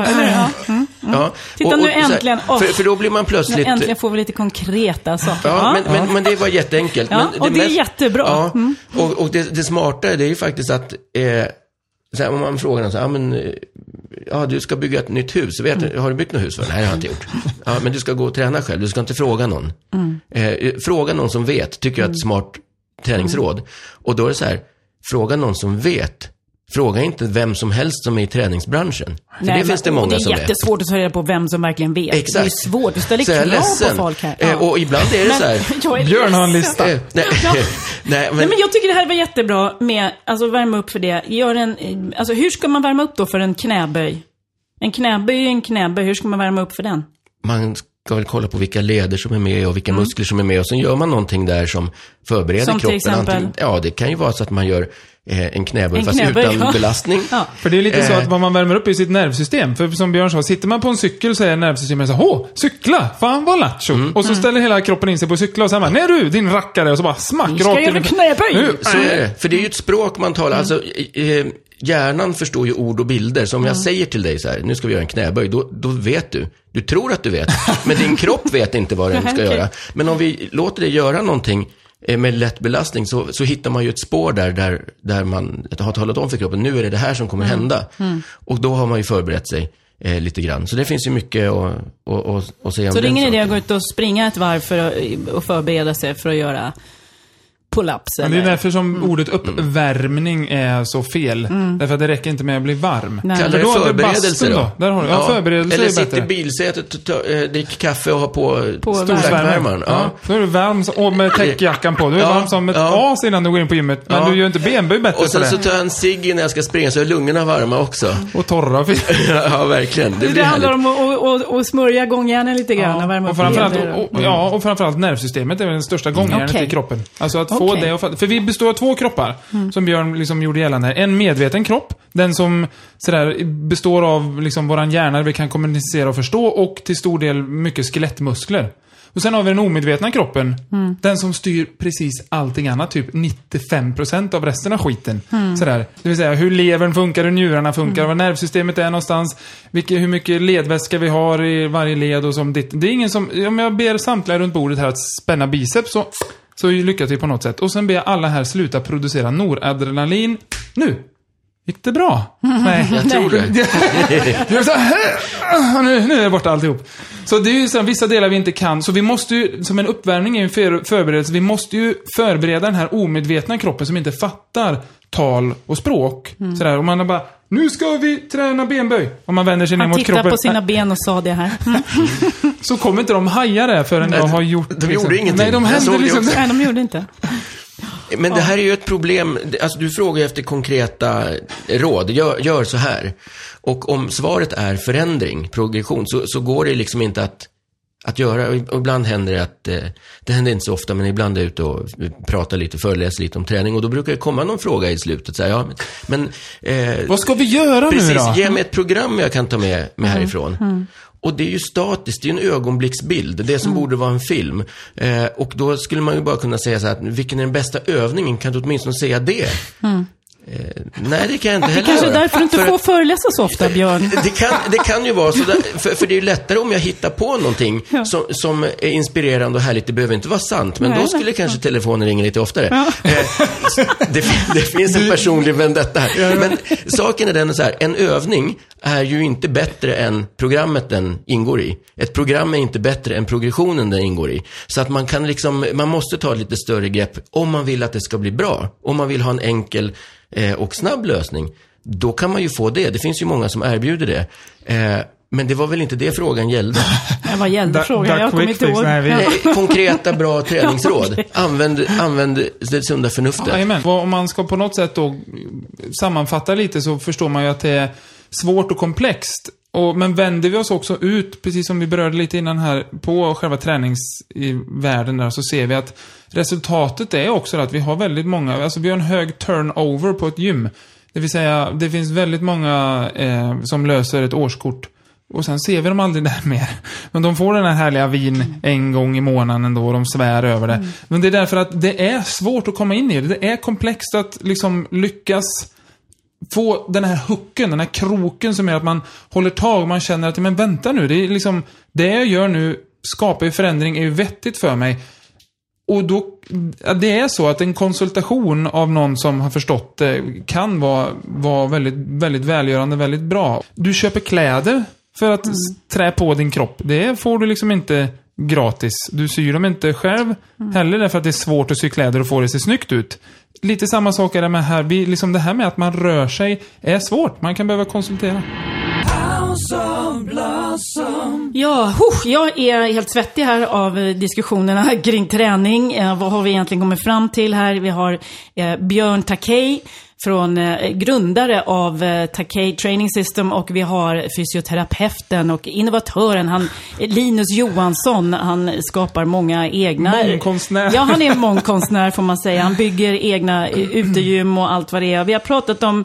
Ja. Titta nu äntligen. För då blir man plötsligt... Nu äntligen får vi lite konkreta saker. Ja, men det var jätteenkelt. Ja, men och det är jättebra. Ja, och det smarta det är ju faktiskt att... så här, om man frågar någon så här, du ska bygga ett nytt hus. Har du byggt något hus för? Nej, det har jag inte gjort. Ja, men du ska gå och träna själv. Du ska inte fråga någon. Fråga någon som vet, tycker jag är ett smart träningsråd. Och då är det så här, fråga någon som vet. Fråga inte vem som helst som är i träningsbranschen. För det finns det många som vet. Det är jättesvårt att ta reda på vem som verkligen vet. Exakt. Det är svårt, du ställer krav på folk här. Ja. Och ibland är det så här. Björn har en lista. Nej, men jag tycker det här var jättebra med, alltså värma upp för det. Alltså hur ska man värma upp då för en knäböj? En knäböj är en knäböj, hur ska man värma upp för den? Man ska väl kolla på vilka leder som är med och vilka muskler som är med. Och sen gör man någonting där som förbereder som kroppen. Till exempel? Det kan ju vara så att man gör en knäböj fast utan belastning. Ja. För det är lite så att vad man värmer upp i sitt nervsystem. För som Björn sa, sitter man på en cykel så är nervsystemet så här, cykla, fan vad lattjo. Och så ställer hela kroppen in sig på cykla och så här, nej du, din rackare, och så bara smack rakt in. Ska göra knäböj. Så är det. För det är ju ett språk man talar, alltså hjärnan förstår ju ord och bilder. Så om jag säger till dig så här, nu ska vi göra en knäböj, då vet du. Du tror att du vet, men din kropp vet inte vad den ska göra. Men om vi låter dig göra någonting med lätt belastning så hittar man ju ett spår där man har talat om för kroppen, nu är det här som kommer hända. Och då har man ju förberett sig lite grann. Så det finns ju mycket att säga om. Så det är ingen idé att gå ut och springa ett varv för att förbereda sig för att göra pull-ups. Det är därför som ordet uppvärmning är så fel. Därför att det räcker inte med att bli varm. Kallar det förberedelse då? Där har du. Ja, förberedelse eller är bättre. sitta i bilsätet, drick kaffe och ha på storvärmaren. Ja. Då är du varm och med täckjackan på. Du är varm som ett as innan du går in på gymmet. Men du gör inte benböj bättre. Och sen så tar jag en cigg innan jag ska springa så är lungorna varma också. Och torra. Ja, verkligen. Det handlar om att smörja gångjärnen lite grann. Värma upp och framförallt nervsystemet är väl den största gångjärnet i kroppen. Alltså att få det. För vi består av 2 kroppar, som Björn liksom gjorde gällande. En medveten kropp, den som sådär, består av liksom våran hjärna, vi kan kommunicera och förstå, och till stor del mycket skelettmuskler. Och sen har vi den omedvetna kroppen, den som styr precis allting annat, typ 95% av resten av skiten. Sådär. Det vill säga hur levern funkar, hur njurarna funkar, vad nervsystemet är någonstans, hur mycket ledväska vi har i varje led och som ditt. Det är ingen som, om jag ber samtliga runt bordet här att spänna biceps så lyckas vi på något sätt. Och sen ber jag alla här sluta producera noradrenalin. Nu! Gick det bra? Nej. Jag tror det. Nu är det borta alltihop. Så det är ju så vissa delar vi inte kan. Så vi måste ju, som en uppvärmning är en förberedelse, vi måste ju förbereda den här omedvetna kroppen som inte fattar tal och språk. Sådär, och man bara, nu ska vi träna benböj. Om man vänder sig ner mot kroppen. Han tittar på sina ben och sa det här. Så kommer inte de haja det förrän jag har gjort. De gjorde ingenting. Nej, de gjorde inte. Nej, de gjorde inte. Men det här är ju ett problem. Alltså du frågar efter konkreta råd. Gör så här. Och om svaret är förändring, progression, så går det liksom inte att göra. Och ibland händer det att, det händer inte så ofta, men ibland är jag ute och pratar lite, föreläser lite om träning. Och då brukar det komma någon fråga i slutet. Så här, ja, men, vad ska vi göra precis, nu då? Ge mig ett program jag kan ta med härifrån. Och det är ju statiskt, det är ju en ögonblicksbild. Det som borde vara en film. Och då skulle man ju bara kunna säga så här, vilken är den bästa övningen? Kan du åtminstone säga det? Nej, det kan jag inte heller. Det kanske är därför du inte får föreläsa så ofta, Björn. Det kan ju vara så där, för det är ju lättare om jag hittar på någonting som är inspirerande och härligt. Det behöver inte vara sant, men då skulle kanske telefonen ringa lite oftare. Det finns en personlig vendetta här. Men saken är den så här, en övning är ju inte bättre än programmet den ingår i. Ett program är inte bättre än progressionen den ingår i. Så att man kan liksom, man måste ta ett lite större grepp om man vill att det ska bli bra. Om man vill ha en enkel och snabb lösning, då kan man ju få det. Det finns ju många som erbjuder det. Men det var väl inte det frågan gällde. Vad gällde frågan? Jag kommer inte ihåg. Konkreta, bra träningsråd. Använd det sunda förnuftet. Amen. Om man ska på något sätt då sammanfatta lite, så förstår man ju att det är svårt och komplext. Men vänder vi oss också ut, precis som vi berörde lite innan här, på själva träningsvärlden där, så ser vi att resultatet är också att vi har väldigt många, alltså vi har en hög turnover på ett gym. Det vill säga, det finns väldigt många som löser ett årskort. Och sen ser vi dem aldrig där mer. Men de får den här härliga vin en gång i månaden ändå, och de svär över det. Men det är därför att det är svårt att komma in i det. Det är komplext att liksom lyckas få den här hooken, den här kroken som gör att man håller tag och man känner att, men vänta nu, det är liksom, det jag gör nu skapar ju förändring, är ju vettigt för mig. Och då, det är så att en konsultation av någon som har förstått det kan vara väldigt, väldigt välgörande, väldigt bra. Du köper kläder för att trä på din kropp. Det får du liksom inte gratis. Du syr dem inte själv heller, därför att det är svårt att sy kläder och få det se snyggt ut. Lite samma sak är det med här. Liksom det här med att man rör sig är svårt. Man kan behöva konsultera. Ja, jag är helt svettig här av diskussionerna kring träning. Vad har vi egentligen kommit fram till här? Vi har Björn Takei, grundare av Takei Training System, och vi har fysioterapeuten och innovatören, Linus Johansson. Han skapar många egna... Mångkonstnär. Ja, han är mångkonstnär får man säga. Han bygger egna utegym och allt vad det är. Vi har pratat om...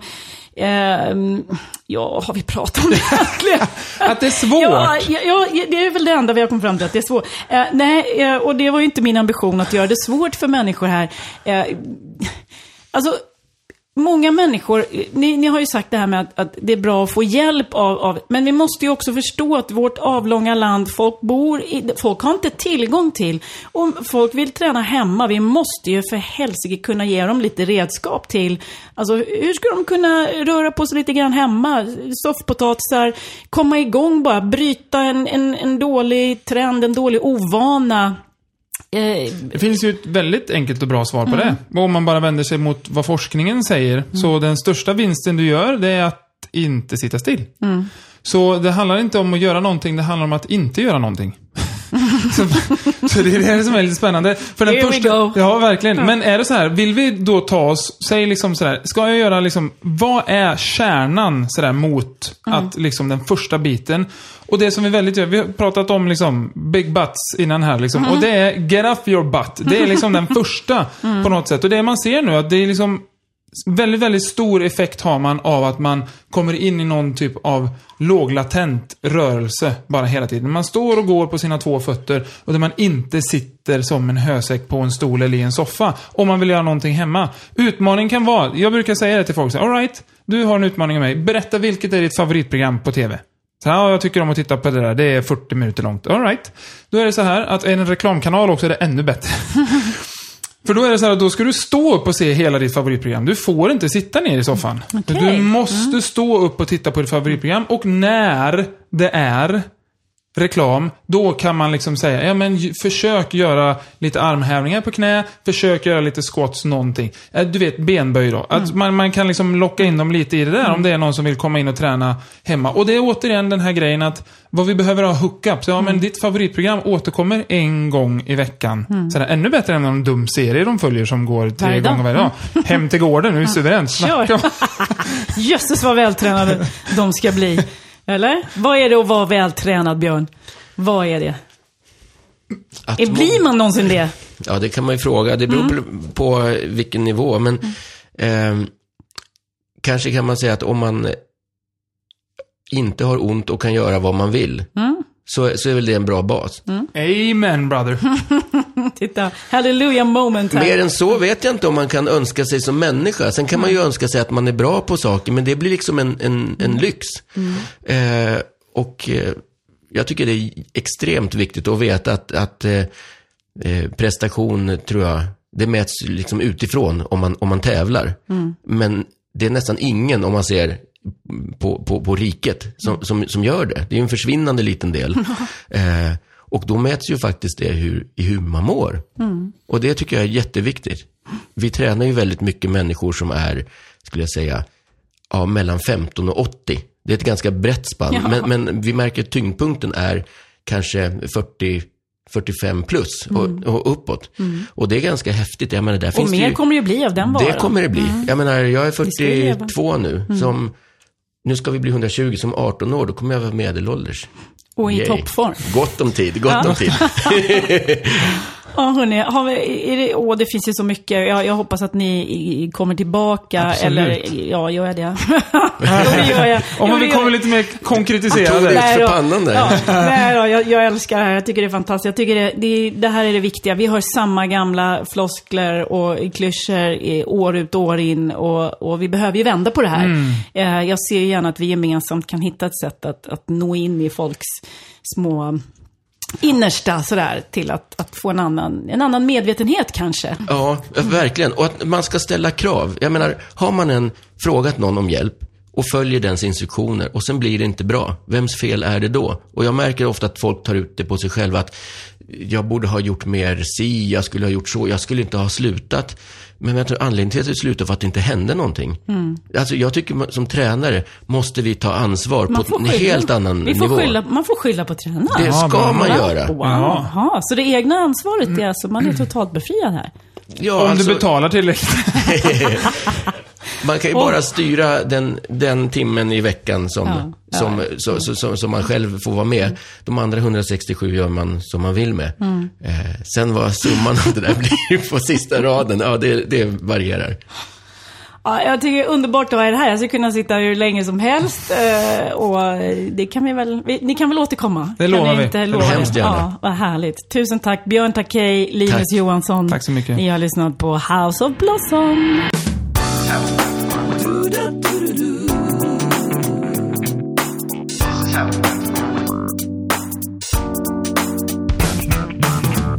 har vi pratat om det egentligen? Att det är svårt? Ja, det är väl det enda vi har kommit fram till, att det är svårt. Och det var ju inte min ambition att göra det svårt för människor här. Alltså... Många människor, ni har ju sagt det här med att det är bra att få hjälp av, men vi måste ju också förstå att vårt avlånga land, folk har inte tillgång till. Om folk vill träna hemma, vi måste ju för helsike kunna ge dem lite redskap till. Alltså hur ska de kunna röra på sig lite grann hemma? Soffpotatisar, komma igång bara, bryta en dålig trend, en dålig ovana. Det finns ju ett väldigt enkelt och bra svar på det. Om man bara vänder sig mot vad forskningen säger, så den största vinsten du gör, det är att inte sitta still. Så det handlar inte om att göra någonting, det handlar om att inte göra någonting. så det är det här som är lite spännande. För den första, ja, verkligen. Men är det så här, vill vi då ta oss, säg liksom så här, ska jag göra liksom, vad är kärnan så där mot att liksom den första biten? Och det som vi väldigt gör, vi har pratat om liksom big butts innan här liksom, och det är get off your butt. Det är liksom den första på något sätt. Och det man ser nu, att det är liksom väldigt, väldigt stor effekt har man av att man kommer in i någon typ av låglatent rörelse bara hela tiden. Man står och går på sina två fötter och där man inte sitter som en hösäck på en stol eller i en soffa om man vill göra någonting hemma. Utmaning kan vara, jag brukar säga det till folk, all right, du har en utmaning av mig. Berätta vilket är ditt favoritprogram på tv. Så ja, jag tycker om att titta på det där. Det är 40 minuter långt. All right. Då är det så här att en reklamkanal också är det ännu bättre. För då är det så här att då ska du stå upp och se hela ditt favoritprogram. Du får inte sitta ner i soffan. Okay. Du måste stå upp och titta på ditt favoritprogram. Och när det är reklam, då kan man liksom säga, ja men försök göra lite armhävningar på knä, försök göra lite squats, någonting. Du vet, benböj då. Att man kan liksom locka in dem lite i det där om det är någon som vill komma in och träna hemma. Och det är återigen den här grejen att vad vi behöver ha hookups. Ja, men ditt favoritprogram återkommer en gång i veckan. Så det är ännu bättre än en dum serie de följer som går 3 gånger varje dag. Hem till gården, nu är suveränt. Jösses vad vältränade de ska bli. Eller? Vad är det att vara vältränad, Björn? Vad är det? Blir man någonsin det? Ja, det kan man ju fråga. Det beror på vilken nivå. Men kanske kan man säga att om man inte har ont och kan göra vad man vill, så är väl det en bra bas. Amen, brother. Titta, hallelujah moment här. Mer än så vet jag inte om man kan önska sig som människa. Sen kan man ju önska sig att man är bra på saker, men det blir liksom en lyx. Och jag tycker det är extremt viktigt att veta att prestation, tror jag, det mäts liksom utifrån om man tävlar. Men det är nästan ingen, om man ser på riket, som gör det. Det är ju en försvinnande liten del. Och då mäts ju faktiskt det i hur man mår. Och det tycker jag är jätteviktigt. Vi tränar ju väldigt mycket människor som är, skulle jag säga, mellan 15 och 80. Det är ett ganska brett spann. Ja. Men vi märker att tyngdpunkten är kanske 40-45 plus och uppåt. Och det är ganska häftigt. Jag menar, där och finns mer kommer det ju bli av den varan. Det kommer det bli. Jag menar, jag är 42 nu. Nu ska vi bli 120 som 18 år. Då kommer jag vara medelålders. Och i toppform. Gott om tid. Ja, hörni, det finns ju så mycket. Jag hoppas att ni kommer tillbaka. Absolut. Eller, ja, gör jag det? Det gör jag. Om vi kommer lite mer konkretiserade. För pannan där. Jag älskar det här. Jag tycker det är fantastiskt. Jag tycker det här är det viktiga. Vi har samma gamla floskler och klyschor år ut och år in. Och vi behöver ju vända på det här. Jag ser gärna att vi gemensamt kan hitta ett sätt att nå in i folks små innersta sådär, till att få en annan medvetenhet kanske. Ja, verkligen. Och att man ska ställa krav. Jag menar, har man frågat någon om hjälp och följer dens instruktioner och sen blir det inte bra, vems fel är det då? Och jag märker ofta att folk tar ut det på sig själva, att jag borde ha gjort mer jag skulle ha gjort så, jag skulle inte ha slutat. Men jag tror anledningen till att det slutade för att det inte hände någonting. Alltså jag tycker som tränare måste vi ta ansvar på en helt annan nivå. Man får skylla på tränaren. Det ska man göra. Wow. Aha, så det egna ansvaret är alltså, man är totalt befriad här. Ja, om du betalar tillräckligt. Man kan ju bara styra den timmen i veckan som man själv får vara med. De andra 167 gör man som man vill med. Sen vad summan av det där blir på sista raden, det varierar. Ja, jag tycker det är underbart att ha er här. Jag ska kunna sitta hur länge som helst. Och det kan ni kan väl återkomma? Det lovar vi. Hemskt gärna. Ja, vad härligt. Tusen tack Björn Takei, Linus Johansson. Tack så mycket. Ni har lyssnat på House of Blossom.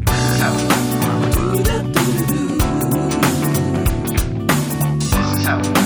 Out.